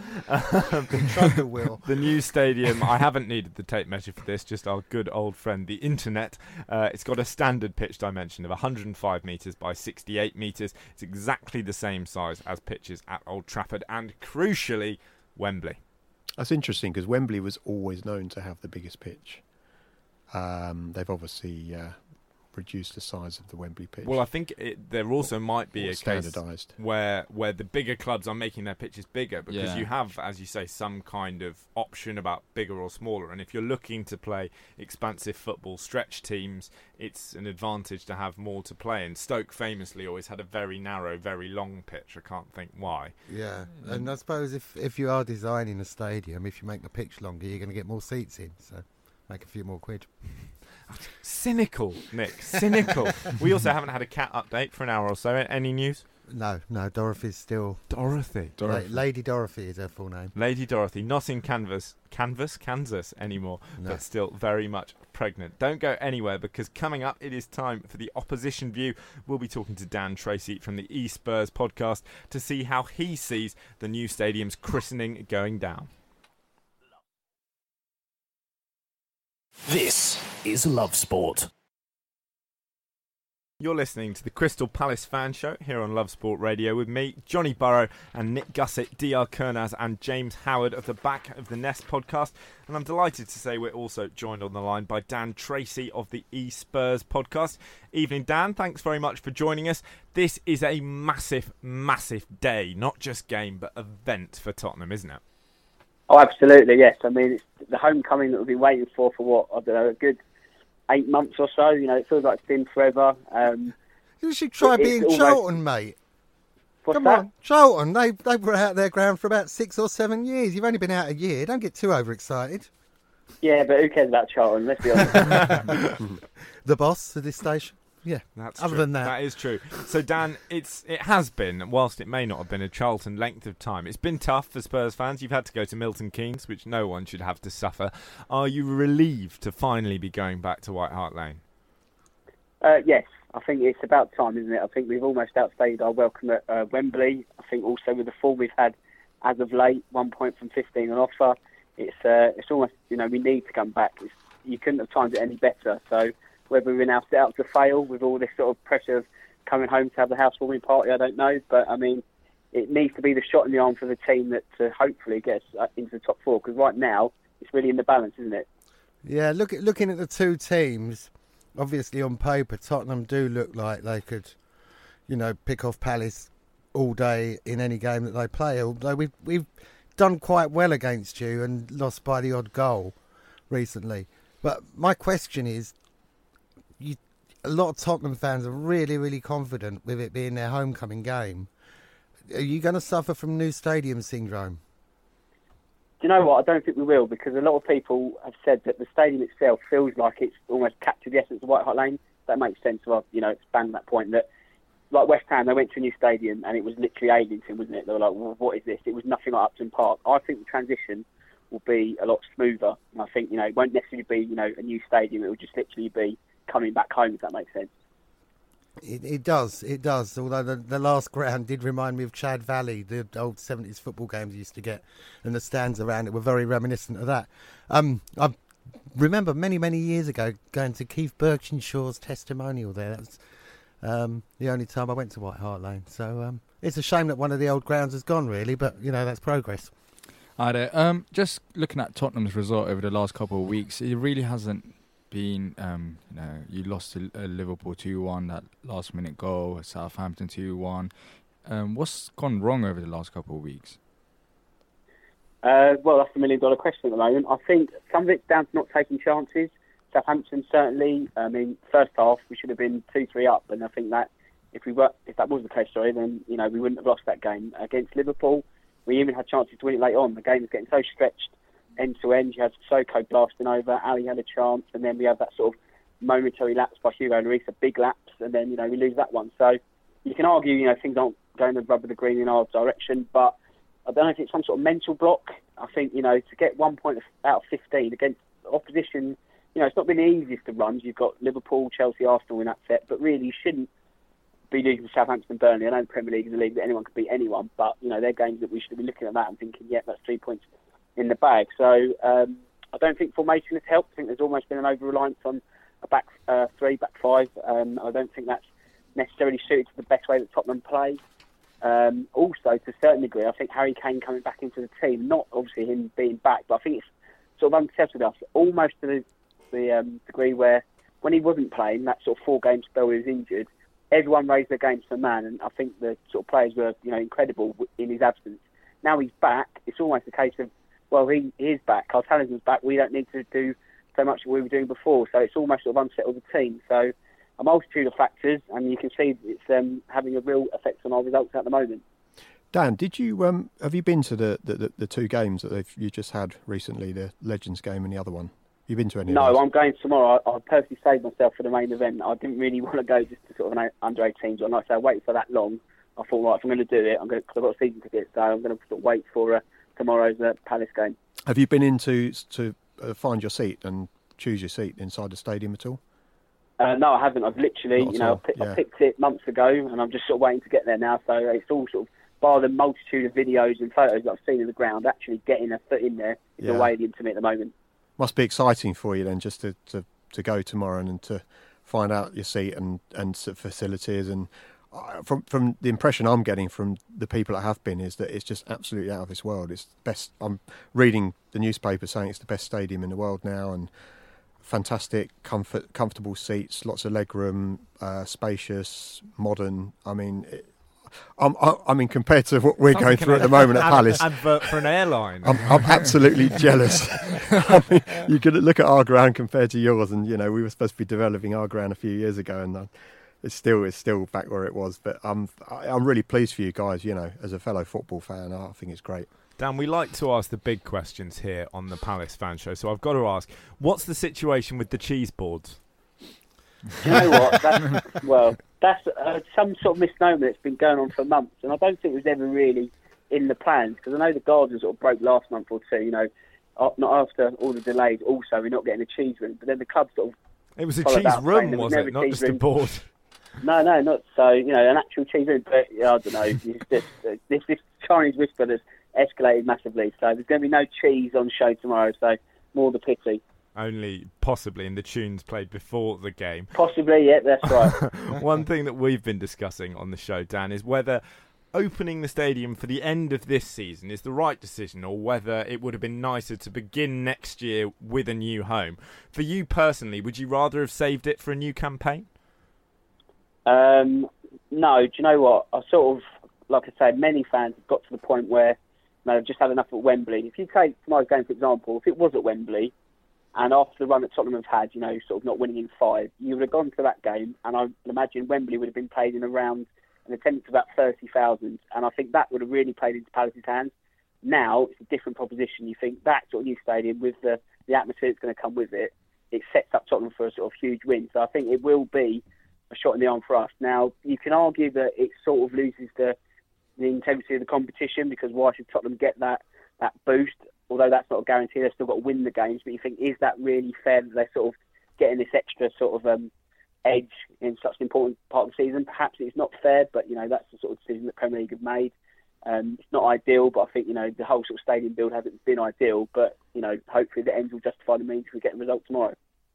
The new stadium, I haven't needed the tape measure for this, just our good old friend, the internet. It's got a standard pitch dimension of 105 metres by 68 metres. It's exactly the same size as pitches at Old Trafford and, crucially, Wembley. That's interesting because Wembley was always known to have the biggest pitch. They've obviously reduce the size of the Wembley pitch. Well, I think there also might be a case where the bigger clubs are making their pitches bigger because you have, as you say, some kind of option about bigger or smaller. And if you're looking to play expansive football, stretch teams, it's an advantage to have more to play. And Stoke famously always had a very narrow, very long pitch. I can't think why. Yeah, and I suppose if you are designing a stadium, if you make the pitch longer, you're going to get more seats in, so make a few more quid. Cynical, Nick. Cynical. We also haven't had a cat update for an hour or so. Any news? No. Dorothy's still... Dorothy. Lady Dorothy is her full name. Lady Dorothy. Not in Kansas anymore, but still very much pregnant. Don't go anywhere because coming up it is time for the opposition view. We'll be talking to Dan Tracy from the eSpurs podcast to see how he sees the new stadium's christening going down. This is Love Sport. You're listening to the Crystal Palace Fan Show here on Love Sport Radio with me, Johnny Burrow, and Nick Gussett, DR Kernaz and James Howard of the Back of the Nest podcast. And I'm delighted to say we're also joined on the line by Dan Tracy of the eSpurs podcast. Evening, Dan. Thanks very much for joining us. This is a massive, massive day, not just game, but event for Tottenham, isn't it? Oh, absolutely, yes. I mean, it's the homecoming that we've been waiting for what, I don't know, a good 8 months or so. You know, it feels like it's been forever. You should try being Charlton, mate. What's Come that? on, Charlton. They were out their ground for about 6 or 7 years. You've only been out a year. Don't get too overexcited. Yeah, but who cares about Charlton? Let's be honest. The boss of this station. Yeah, that's other true. than that. That is true. So, Dan, it has been, whilst it may not have been a Charlton length of time, it's been tough for Spurs fans. You've had to go to Milton Keynes, which no one should have to suffer. Are you relieved to finally be going back to White Hart Lane? Yes, I think it's about time, isn't it? I think we've almost outstayed our welcome at Wembley. I think also with the form we've had as of late, 1 point from 15 on offer, it's almost, you know, we need to come back. You couldn't have timed it any better. So whether we're now set up to fail with all this sort of pressure of coming home to have the housewarming party, I don't know. But, I mean, it needs to be the shot in the arm for the team that hopefully gets into the top four. Because right now, it's really in the balance, isn't it? Yeah, looking at the two teams, obviously on paper, Tottenham do look like they could, you know, pick off Palace all day in any game that they play. Although we've done quite well against you and lost by the odd goal recently. But my question is, a lot of Tottenham fans are really, really confident with it being their homecoming game. Are you going to suffer from new stadium syndrome? Do you know what? I don't think we will, because a lot of people have said that the stadium itself feels like it's almost captured the essence of White Hart Lane. That makes sense. Well, you know, expand that point that, like West Ham, they went to a new stadium and it was literally alien to them, wasn't it? They were like, well, what is this? It was nothing like Upton Park. I think the transition will be a lot smoother. And I think, you know, it won't necessarily be, you know, a new stadium. It will just literally be coming back home, if that makes sense. It does. Although the last ground did remind me of Chad Valley, the old 70s football games you used to get, and the stands around it were very reminiscent of that. I remember many, many years ago going to Keith Birkinshaw's testimonial there. That was the only time I went to White Hart Lane. So it's a shame that one of the old grounds has gone, really, but, you know, that's progress. Hi there. Just looking at Tottenham's result over the last couple of weeks, it really hasn't been, you know, you lost to Liverpool 2-1, that last minute goal, Southampton 2-1. What's gone wrong over the last couple of weeks? Well, that's $1 million question at the moment. I think some of it's down to not taking chances. Southampton certainly. I mean, first half we should have been 2-3 up, and I think that if that was the case, then, you know, we wouldn't have lost that game. Against Liverpool, we even had chances to win it late on. The game was getting so stretched end to end. You had Sissoko blasting over, Ali had a chance, and then we have that sort of momentary lapse by Hugo Lloris, a big lapse, and then, you know, we lose that one. So you can argue, you know, things aren't going the rubber the green in our direction, but I don't know if it's some sort of mental block. I think, you know, to get 1 point out of 15 against opposition, you know, it's not been the easiest of runs. You've got Liverpool, Chelsea, Arsenal in that set, but really you shouldn't be losing to Southampton and Burnley. I know the Premier League is a league that anyone could beat anyone, but, you know, they're games that we should be looking at that and thinking, yeah, that's 3 points in the bag. So I don't think formation has helped. I think there's almost been an over-reliance on a back three, back five. I don't think that's necessarily suited to the best way that Tottenham play. Also, to a certain degree, I think Harry Kane coming back into the team, not obviously him being back, but I think it's sort of unsettled us almost to the degree where when he wasn't playing, that sort of 4-game spell he was injured, everyone raised their games for man, and I think the sort of players were, you know, incredible in his absence. Now he's back, it's almost a case of, well, he is back, Carl Talisman's back, we don't need to do so much as we were doing before, so it's almost sort of unsettled the team. So a multitude of factors, and you can see it's having a real effect on our results at the moment. Dan, did you have you been to the two games that you just had recently, the Legends game and the other one? You been to any? No, of those? I'm going tomorrow. I personally saved myself for the main event. I didn't really want to go just to sort of an under-18s, or like I say, I waited for that long. I thought, right, if I'm going to do it, cause I've got a season ticket, so I'm going to sort of wait for tomorrow's Palace game. Have you been in to find your seat and choose your seat inside the stadium at all? No, I haven't. I've literally, I picked it months ago, and I'm just sort of waiting to get there now. So it's all sort of, bar the multitude of videos and photos that I've seen of the ground, actually getting a foot in there is away to me at the moment. Must be exciting for you then, just to go tomorrow and to find out your seat and facilities. And from the impression I'm getting from the people that have been is that it's just absolutely out of this world. It's best. I'm reading the newspaper saying it's the best stadium in the world now, and fantastic, comfortable seats, lots of legroom, spacious, modern. I mean, compared to what we're going through at the moment at Palace, advert for an airline. I'm absolutely jealous. I mean, you could look at our ground compared to yours, and we were supposed to be developing our ground a few years ago, and it's still back where it was. But I'm really pleased for you guys. As a fellow football fan, I think it's great. Dan, we like to ask the big questions here on the Palace Fan Show, so I've got to ask, what's the situation with the cheese boards? You know what? That's some sort of misnomer that's been going on for months, and I don't think it was ever really in the plans, because I know the Guardian sort of broke last month or two, not after all the delays. Also, we're not getting a cheese room, but then the club sort of... It was a cheese room, was it? Not just a board? No, not so. An actual cheese room, but I don't know. It's just, this Chinese whisper that's escalated massively, so there's going to be no cheese on show tomorrow, so more the pity. Only possibly in the tunes played before the game. Possibly, yeah, that's right. One thing that we've been discussing on the show, Dan, is whether opening the stadium for the end of this season is the right decision, or whether it would have been nicer to begin next year with a new home. For you personally, would you rather have saved it for a new campaign? No, do you know what? I sort of, like I said, many fans have got to the point where they've just had enough at Wembley. If you take tomorrow's game, for example, if it was at Wembley, and after the run that Tottenham have had, sort of not winning in 5, you would have gone to that game, and I imagine Wembley would have been played in around an attendance of about 30,000, and I think that would have really played into Palace's hands. Now, it's a different proposition. You think that sort of new stadium, with the atmosphere that's going to come with it, it sets up Tottenham for a sort of huge win. So I think it will be a shot in the arm for us. Now, you can argue that it sort of loses the intensity of the competition, because why should Tottenham get that boost? Although that's not a guarantee, they've still got to win the games. But you think, is that really fair that they're sort of getting this extra sort of edge in such an important part of the season? Perhaps it's not fair, but that's the sort of decision that Premier League have made. It's not ideal, but I think the whole sort of stadium build hasn't been ideal. But hopefully the ends will justify the means if we get the result tomorrow.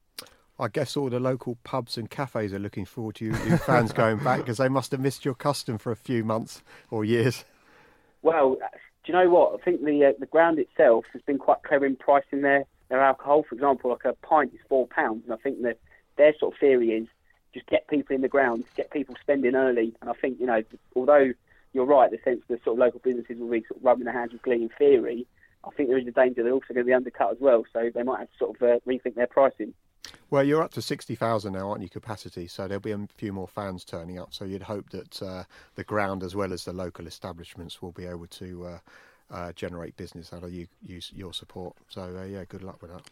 I guess all the local pubs and cafes are looking forward to you fans going back, because they must have missed your custom for a few months or years. Well, do you know what? I think the ground itself has been quite clever in pricing their alcohol. For example, like a pint is £4, and I think that their sort of theory is just get people in the ground, get people spending early. And I think, although you're right, the sense that sort of local businesses will be sort of rubbing their hands with glee in theory, I think there is a danger they're also going to be undercut as well. So they might have to sort of rethink their pricing. Well, you're up to 60,000 now, aren't you, capacity? So there'll be a few more fans turning up. So you'd hope that the ground, as well as the local establishments, will be able to generate business out of your support. So, good luck with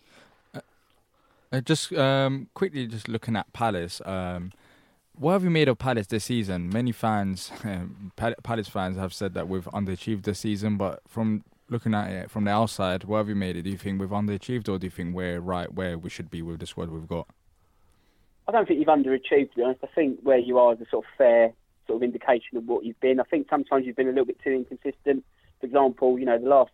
that. Just quickly, just looking at Palace, what have you made of Palace this season? Many fans, Palace fans, have said that we've underachieved this season, but from looking at it from the outside, what have you made it? Do you think we've underachieved, or do you think we're right where we should be with the squad we've got? I don't think you've underachieved, to be honest. I think where you are is a sort of fair sort of indication of what you've been. I think sometimes you've been a little bit too inconsistent. For example, the last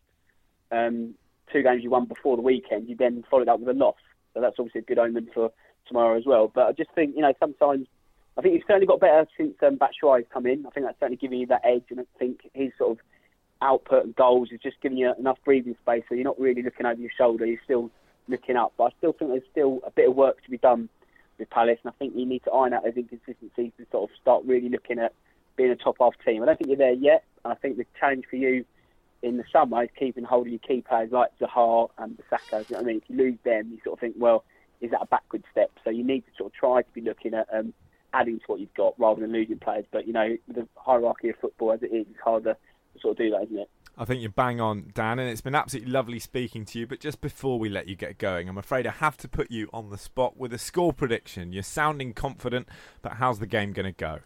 2 games you won before the weekend, you then followed up with a loss. So that's obviously a good omen for tomorrow as well. But I just think, sometimes, I think you've certainly got better since Batshuayi's come in. I think that's certainly giving you that edge, and I think his sort of output and goals is just giving you enough breathing space, so you're not really looking over your shoulder, you're still looking up. But I still think there's still a bit of work to be done with Palace, and I think you need to iron out those inconsistencies to sort of start really looking at being a top half team. I don't think you're there yet, and I think the challenge for you in the summer is keeping hold of your key players like Zaha and Bissaka. You know what I mean? If you lose them, you sort of think, well, is that a backward step? So you need to sort of try to be looking at adding to what you've got rather than losing players. But, with the hierarchy of football as it is, it's harder to sort of do that, isn't it? I think you're bang on, Dan, and it's been absolutely lovely speaking to you. But just before we let you get going, I'm afraid I have to put you on the spot with a score prediction. You're sounding confident, but how's the game going to go?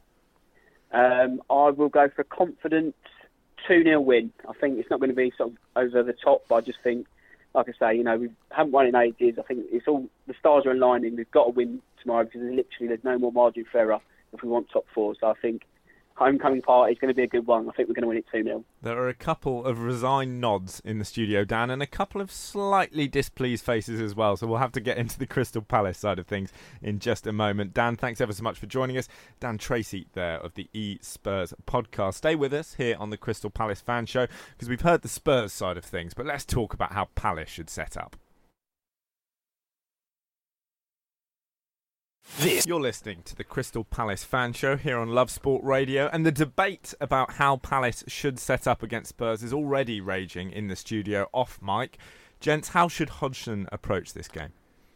I will go for a confident 2-0 win. I think it's not going to be sort of over the top, but I just think, like I say, we haven't won in ages. I think it's all, the stars are aligning. We've got to win tomorrow, because there's no more margin for error if we want top 4. So I think homecoming party. It's going to be a good one. I think we're going to win it 2-0. There are a couple of resigned nods in the studio, Dan, and a couple of slightly displeased faces as well. So we'll have to get into the Crystal Palace side of things in just a moment. Dan, thanks ever so much for joining us. Dan Tracy there of the eSpurs podcast. Stay with us here on the Crystal Palace Fan Show because we've heard the Spurs side of things, but let's talk about how Palace should set up. You're listening to the Crystal Palace Fan Show here on Love Sport Radio, and the debate about how Palace should set up against Spurs is already raging in the studio off mic. Gents, how should Hodgson approach this game?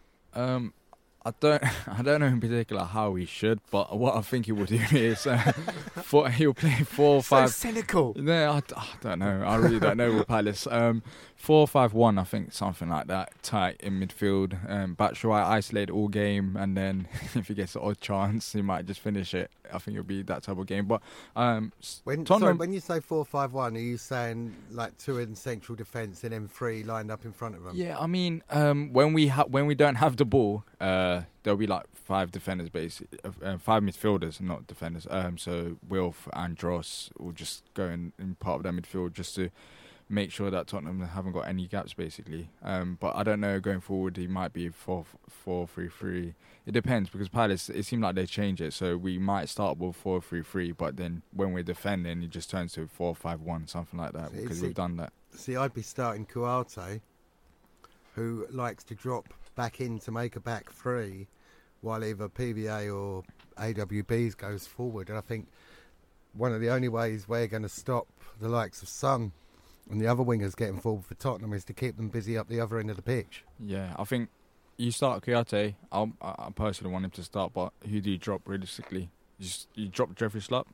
I don't know in particular how he should, but what I think he will do is he'll play 4-5. So cynical. No, I don't know. I really don't know with Palace. 4-5-1, I think, something like that. Tight in midfield. Batshuayi isolated all game, and then if he gets an odd chance, he might just finish it. I think it'll be that type of game. But when you say 4-5-1, are you saying like 2 in central defence and then 3 lined up in front of them? Yeah, I mean, when we don't have the ball, there'll be like 5 defenders, basically, 5 midfielders, not defenders. So Wilf and Dross will just go in part of their midfield just to make sure that Tottenham haven't got any gaps, basically. But I don't know, going forward, he might be 4-4-3-3. It depends, because Palace, it seemed like they changed it, so we might start with 4-3-3, but then when we're defending, it just turns to 4-5-1, something like that, because we've done that. See, I'd be starting Kouyaté, who likes to drop back in to make a back 3, while either PVA or AWBs goes forward. And I think one of the only ways we're going to stop the likes of Son and the other wingers getting forward for Tottenham is to keep them busy up the other end of the pitch. Yeah, I think you start Kouyaté. I personally want him to start, but who do you drop realistically? You drop Jeffrey Schlupp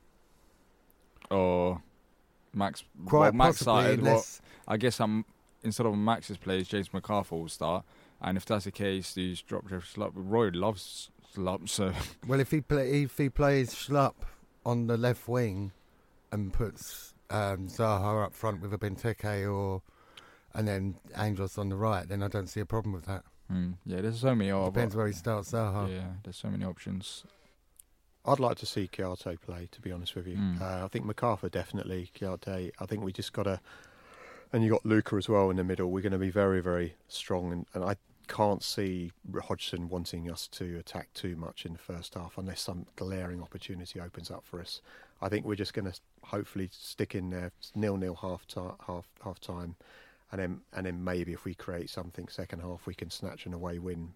or Max? Quite Max possibly, started. I guess instead of Max's plays, James McArthur will start. And if that's the case, you just drop Jeffrey Schlupp. Roy loves Schlupp, so well, if he plays Schlupp on the left wing and puts Zaha up front with a Benteke and then Angelos on the right, then I don't see a problem with that. Yeah, there's so many. Depends where he starts Zaha. Yeah, there's so many options. I'd like to see Kouyaté play, to be honest with you. I think MacArthur definitely. Kouyaté, I think we just got to... And you got Luca as well in the middle. We're going to be very, very strong. And I can't see Hodgson wanting us to attack too much in the first half unless some glaring opportunity opens up for us. I think we're just going to hopefully stick in there 0-0 half time. And then maybe if we create something second half, we can snatch an away win.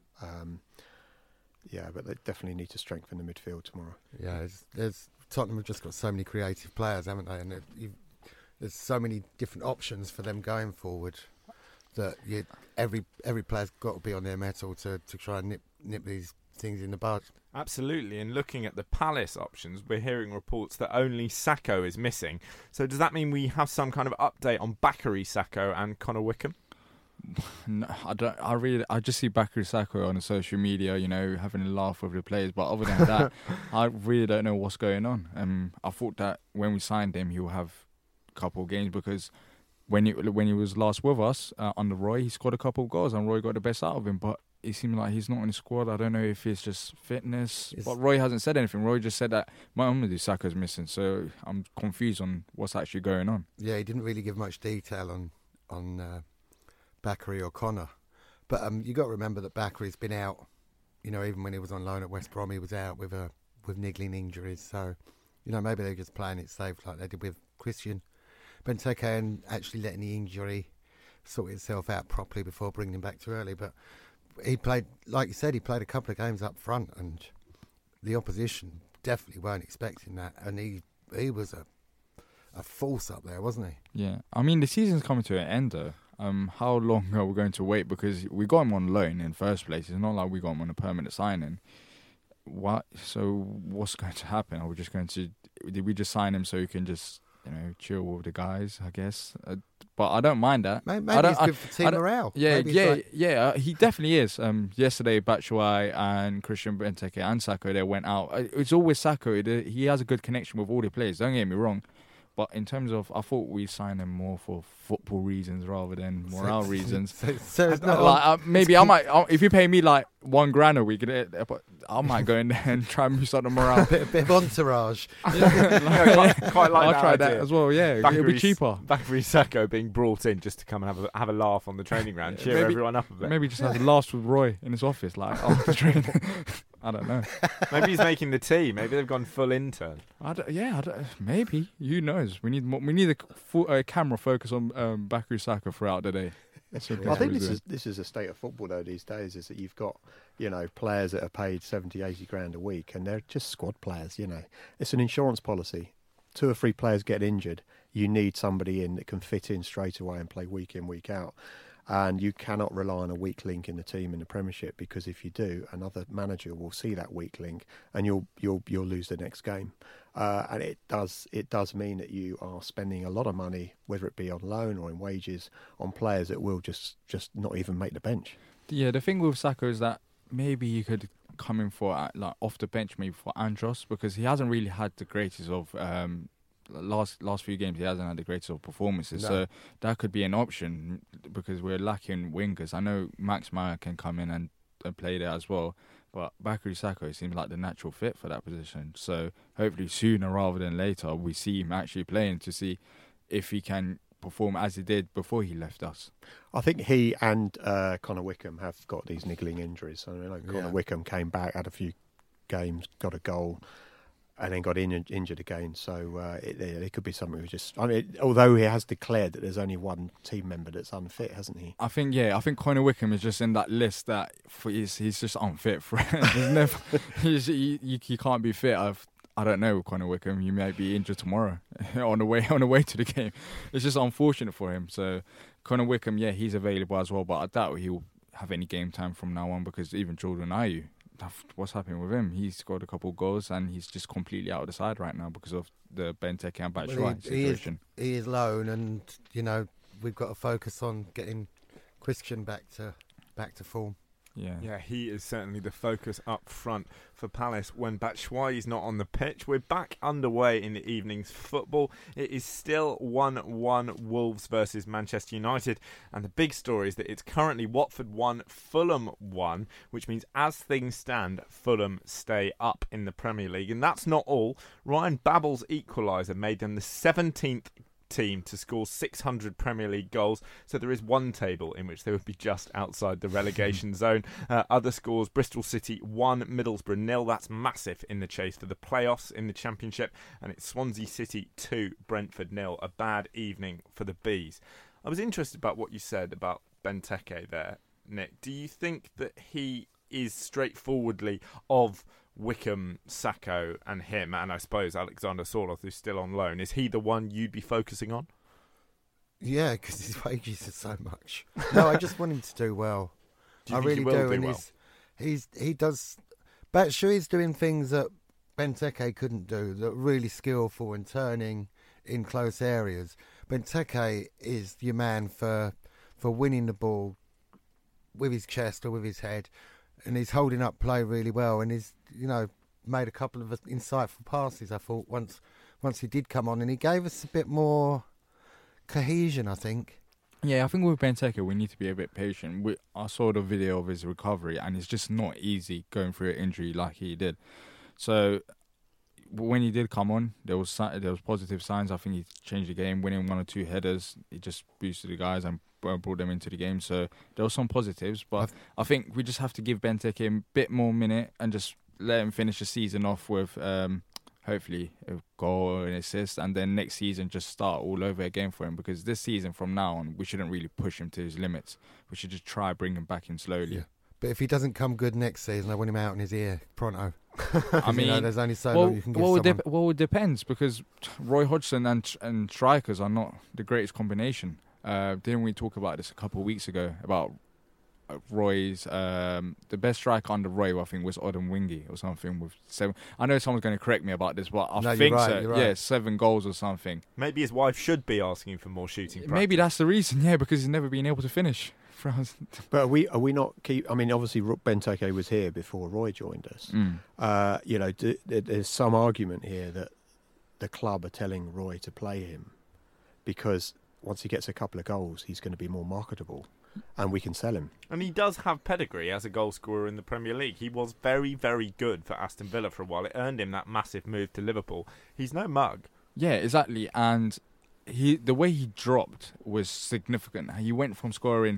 But they definitely need to strengthen the midfield tomorrow. Yeah, Tottenham have just got so many creative players, haven't they? And there's so many different options for them going forward that every player's got to be on their mettle to try and nip these things in the bud. Absolutely, and looking at the Palace options, we're hearing reports that only Sakho is missing. So does that mean we have some kind of update on Bakary Sakho and Connor Wickham? No, I don't. I just see Bakary Sakho on the social media, having a laugh with the players. But other than that, I really don't know what's going on. I thought that when we signed him, he will have a couple of games because when he was last with us under Roy, he scored a couple of goals and Roy got the best out of him. But it seemed like he's not in the squad. I don't know if it's just fitness. But Roy hasn't said anything. Roy just said that Mamadou Sakho's missing. So I'm confused on what's actually going on. Yeah, he didn't really give much detail on Bakary or Connor. But you got to remember that Bakary's been out. Even when he was on loan at West Brom, he was out with niggling injuries. So, maybe they're just playing it safe like they did with Christian Benteke and actually letting the injury sort itself out properly before bringing him back too early. But he played, like you said, he played a couple of games up front, and the opposition definitely weren't expecting that. And he was a force up there, wasn't he? Yeah, I mean the season's coming to an end though. How long are we going to wait? Because we got him on loan in the first place. It's not like we got him on a permanent signing. So what's going to happen? Are we just going to? Did we just sign him so he can just chill with the guys? I guess. But I don't mind that. Maybe it's good for team morale. Yeah, he definitely is. Yesterday, Batshuayi and Christian Benteke and Sakho, they went out. It's always Sakho. He has a good connection with all the players. Don't get me wrong. But in terms of, I thought we signed him more for football reasons rather than morale reasons. So it's not like, maybe I might, if you pay me like $1,000 a week, I might go in there and try and boost up the morale. a bit of entourage. Quite like I'll that try idea. that as well. Yeah, it'll be cheaper. Bakary Sacco being brought in just to come and have a laugh on the training ground, cheer everyone up a bit. Maybe just have a laugh with Roy in his office, like after training. I don't know. Maybe he's making the team. Maybe they've gone full intern. Maybe. Who knows? We need a camera focus on Bakary Sacco throughout the day. I think this is a state of football though these days, is that you've got, players that are paid 70, 80 grand a week, and they're just squad players. It's an insurance policy. 2 or 3 players get injured, you need somebody in that can fit in straight away and play week in, week out. And you cannot rely on a weak link in the team in the Premiership, because if you do, another manager will see that weak link and you'll lose the next game. And it does mean that you are spending a lot of money, whether it be on loan or in wages, on players that will just not even make the bench. Yeah, the thing with Sacco is that maybe you could come in for like off the bench, maybe for Andros, because he hasn't really had the greatest of. Last few games he hasn't had the greatest of performances, so that could be an option because we're lacking wingers. I know Max Meyer can come in and play there as well, but Bakary Sacco seems like the natural fit for that position. So hopefully sooner rather than later we see him actually playing to see if he can perform as he did before he left us. I think he and Connor Wickham have got these niggling injuries. Connor Wickham came back, had a few games, got a goal, and then got injured again. So it could be something we just... although he has declared that there's only one team member that's unfit, hasn't he? I think Connor Wickham is just in that list that he's just unfit for it. You can't be fit. I don't know with Connor Wickham. You may be injured tomorrow on the way to the game. It's just unfortunate for him. So Connor Wickham, he's available as well, but I doubt he'll have any game time from now on, because even Jordan Ayew, what's happening with him? He's scored a couple of goals and he's just completely out of the side right now because of the Benteke and Batshuayi situation. He is loan, and we've got to focus on getting Christian back to form. Yeah, he is certainly the focus up front for Palace when Batshuayi's not on the pitch. We're back underway in the evening's football. It is still 1-1 Wolves versus Manchester United, and the big story is that it's currently Watford 1, Fulham 1, which means as things stand, Fulham stay up in the Premier League. And that's not all. Ryan Babel's equaliser made them the 17th team to score 600 Premier League goals, so there is one table in which they would be just outside the relegation zone. Other scores: Bristol City 1, Middlesbrough 0. That's massive in the chase for the playoffs in the Championship. And it's Swansea City 2, Brentford 0. A bad evening for the Bees. I was interested about what you said about Benteke there, Nick. Do you think that he is straightforwardly of Wickham, Sacco and him, and I suppose Alexander Sorloth, who's still on loan, is he the one you'd be focusing on? Yeah, because his wages are so much. No, I just want him to do well. Do you I think really he will do. do And well? he does. Batshuayi's doing things that Benteke couldn't do, that are really skillful and turning in close areas. Benteke is your man for winning the ball with his chest or with his head. And he's holding up play really well, and he's made a couple of insightful passes. I thought once he did come on, and he gave us a bit more cohesion, I think. Yeah, I think with Benteke we need to be a bit patient. I saw the video of his recovery, and it's just not easy going through an injury like he did. So when he did come on, there was positive signs. I think he changed the game, winning 1 or 2 headers. He just boosted the guys and brought them into the game. So there were some positives, but I think we just have to give Benteke a bit more minute and just let him finish the season off with hopefully a goal or an assist, and then next season just start all over again for him, because this season from now on we shouldn't really push him to his limits. We should just try bring him back in slowly. Yeah. But if he doesn't come good next season, I want him out in his ear pronto. I mean, there's only so long you can give someone. It depends, because Roy Hodgson and strikers are not the greatest combination. Didn't we talk about this a couple of weeks ago about Roy's the best striker under Roy, I think, was Odin Wingy or something with 7. I know someone's going to correct me about this, but I think so. You're right. Yeah, 7 goals or something. Maybe his wife should be asking for more shooting practice. Maybe that's the reason. Yeah, because he's never been able to finish. But are we not obviously Benteke was here before Roy joined us. There's some argument here that the club are telling Roy to play him, because once he gets a couple of goals, he's going to be more marketable, and we can sell him. And he does have pedigree as a goal scorer in the Premier League. He was very, very good for Aston Villa for a while. It earned him that massive move to Liverpool. He's no mug. Yeah, exactly. And the way he dropped was significant. He went from scoring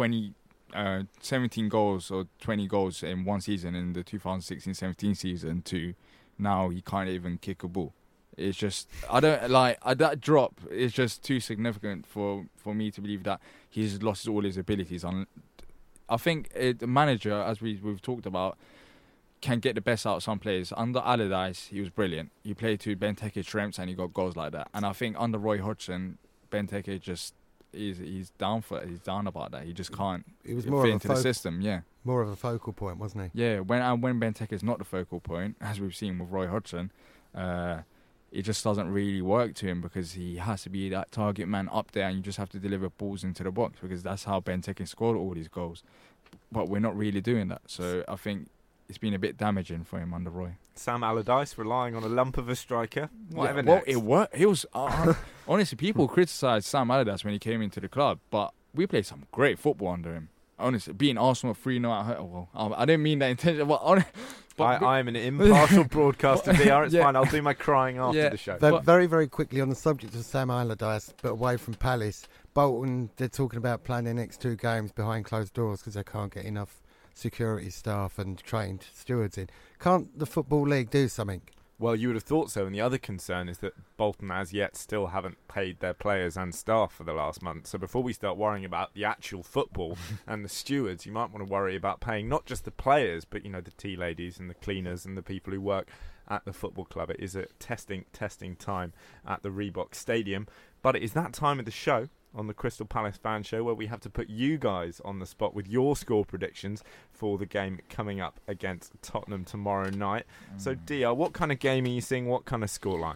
17 goals or 20 goals in one season in the 2016-17 season to now he can't even kick a ball. It's just, I don't like that drop. It's just too significant for me to believe that he's lost all his abilities. I think the manager, as we've talked about, can get the best out of some players. Under Allardyce, he was brilliant. He played to Benteke's strengths and he got goals like that. And I think under Roy Hodgson, Benteke just he's down about that. He just can't fit into the system. Yeah, more of a focal point, wasn't he? Yeah, when Benteke is not the focal point, as we've seen with Roy Hodgson, it just doesn't really work to him because he has to be that target man up there, and you just have to deliver balls into the box because that's how Benteke scored all these goals. But we're not really doing that, so I think it's been a bit damaging for him under Roy. Sam Allardyce relying on a lump of a striker. Whatever. Well, it worked. It was honestly, people criticised Sam Allardyce when he came into the club, but we played some great football under him. Honestly, beating Arsenal 3-0 at home. Well, I didn't mean that intentionally. I'm an impartial broadcaster, DR. It's fine. I'll do my crying after the show. Very, very quickly on the subject of Sam Allardyce, but away from Palace, Bolton, they're talking about playing their next 2 games behind closed doors because they can't get enough security staff and trained stewards in. Can't the Football League do something? Well, you would have thought so, and the other concern is that Bolton as yet still haven't paid their players and staff for the last month. So before we start worrying about the actual football and the stewards, you might want to worry about paying not just the players, but the tea ladies and the cleaners and the people who work at the football club. It is a testing time at the Reebok Stadium, but it is that time of the show on the Crystal Palace Fan Show where we have to put you guys on the spot with your score predictions for the game coming up against Tottenham tomorrow night. So, DR, what kind of game are you seeing? What kind of scoreline?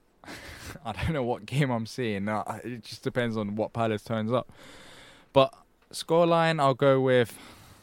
I don't know what game I'm seeing. It just depends on what Palace turns up. But scoreline, I'll go with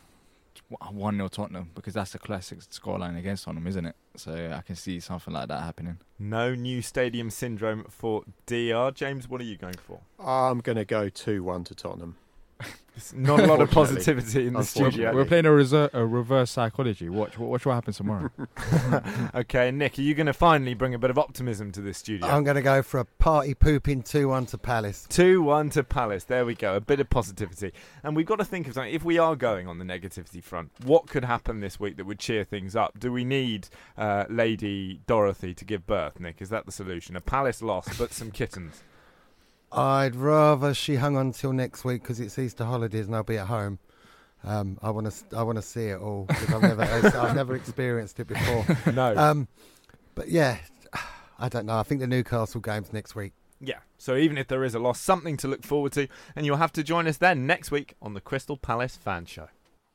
1-0 Tottenham because that's the classic scoreline against Tottenham, isn't it? So I can see something like that happening. No new stadium syndrome for DR. James, what are you going for? I'm going to go 2-1 to Tottenham. Not a lot of positivity in the studio. We're playing a reverse psychology. Watch what happens tomorrow. Okay, Nick, are you going to finally bring a bit of optimism to this studio? I'm going to go for a party pooping 2-1 to Palace. 2-1 to Palace. There we go. A bit of positivity. And we've got to think of something. If we are going on the negativity front, what could happen this week that would cheer things up? Do we need Lady Dorothy to give birth, Nick? Is that the solution? A Palace loss, but some kittens. I'd rather she hung on till next week because it's Easter holidays and I'll be at home. I want to see it all because I've never experienced it before. No. But yeah, I don't know. I think the Newcastle game's next week. Yeah. So even if there is a loss, something to look forward to, and you'll have to join us then next week on the Crystal Palace Fan Show.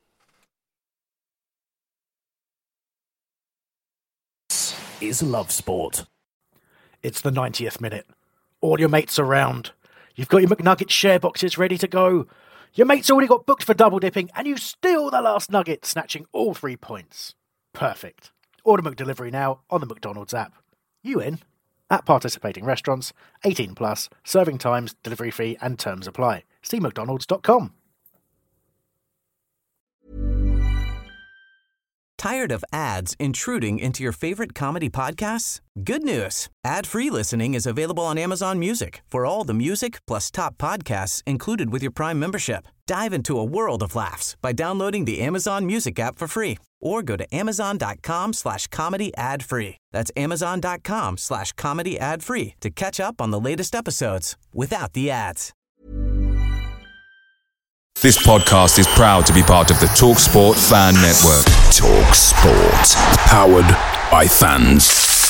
This is Love Sport. It's the 90th minute. All your mates around. You've got your McNugget share boxes ready to go. Your mate's already got booked for double dipping and you steal the last nugget, snatching all 3 points. Perfect. Order McDelivery now on the McDonald's app. You in? At participating restaurants, 18 plus, serving times, delivery fee and terms apply. See mcdonalds.com. Tired of ads intruding into your favorite comedy podcasts? Good news. Ad-free listening is available on Amazon Music for all the music plus top podcasts included with your Prime membership. Dive into a world of laughs by downloading the Amazon Music app for free or go to amazon.com/comedy ad-free. That's amazon.com/comedy ad-free to catch up on the latest episodes without the ads. This podcast is proud to be part of the TalkSport Fan Network. TalkSport. Powered by fans.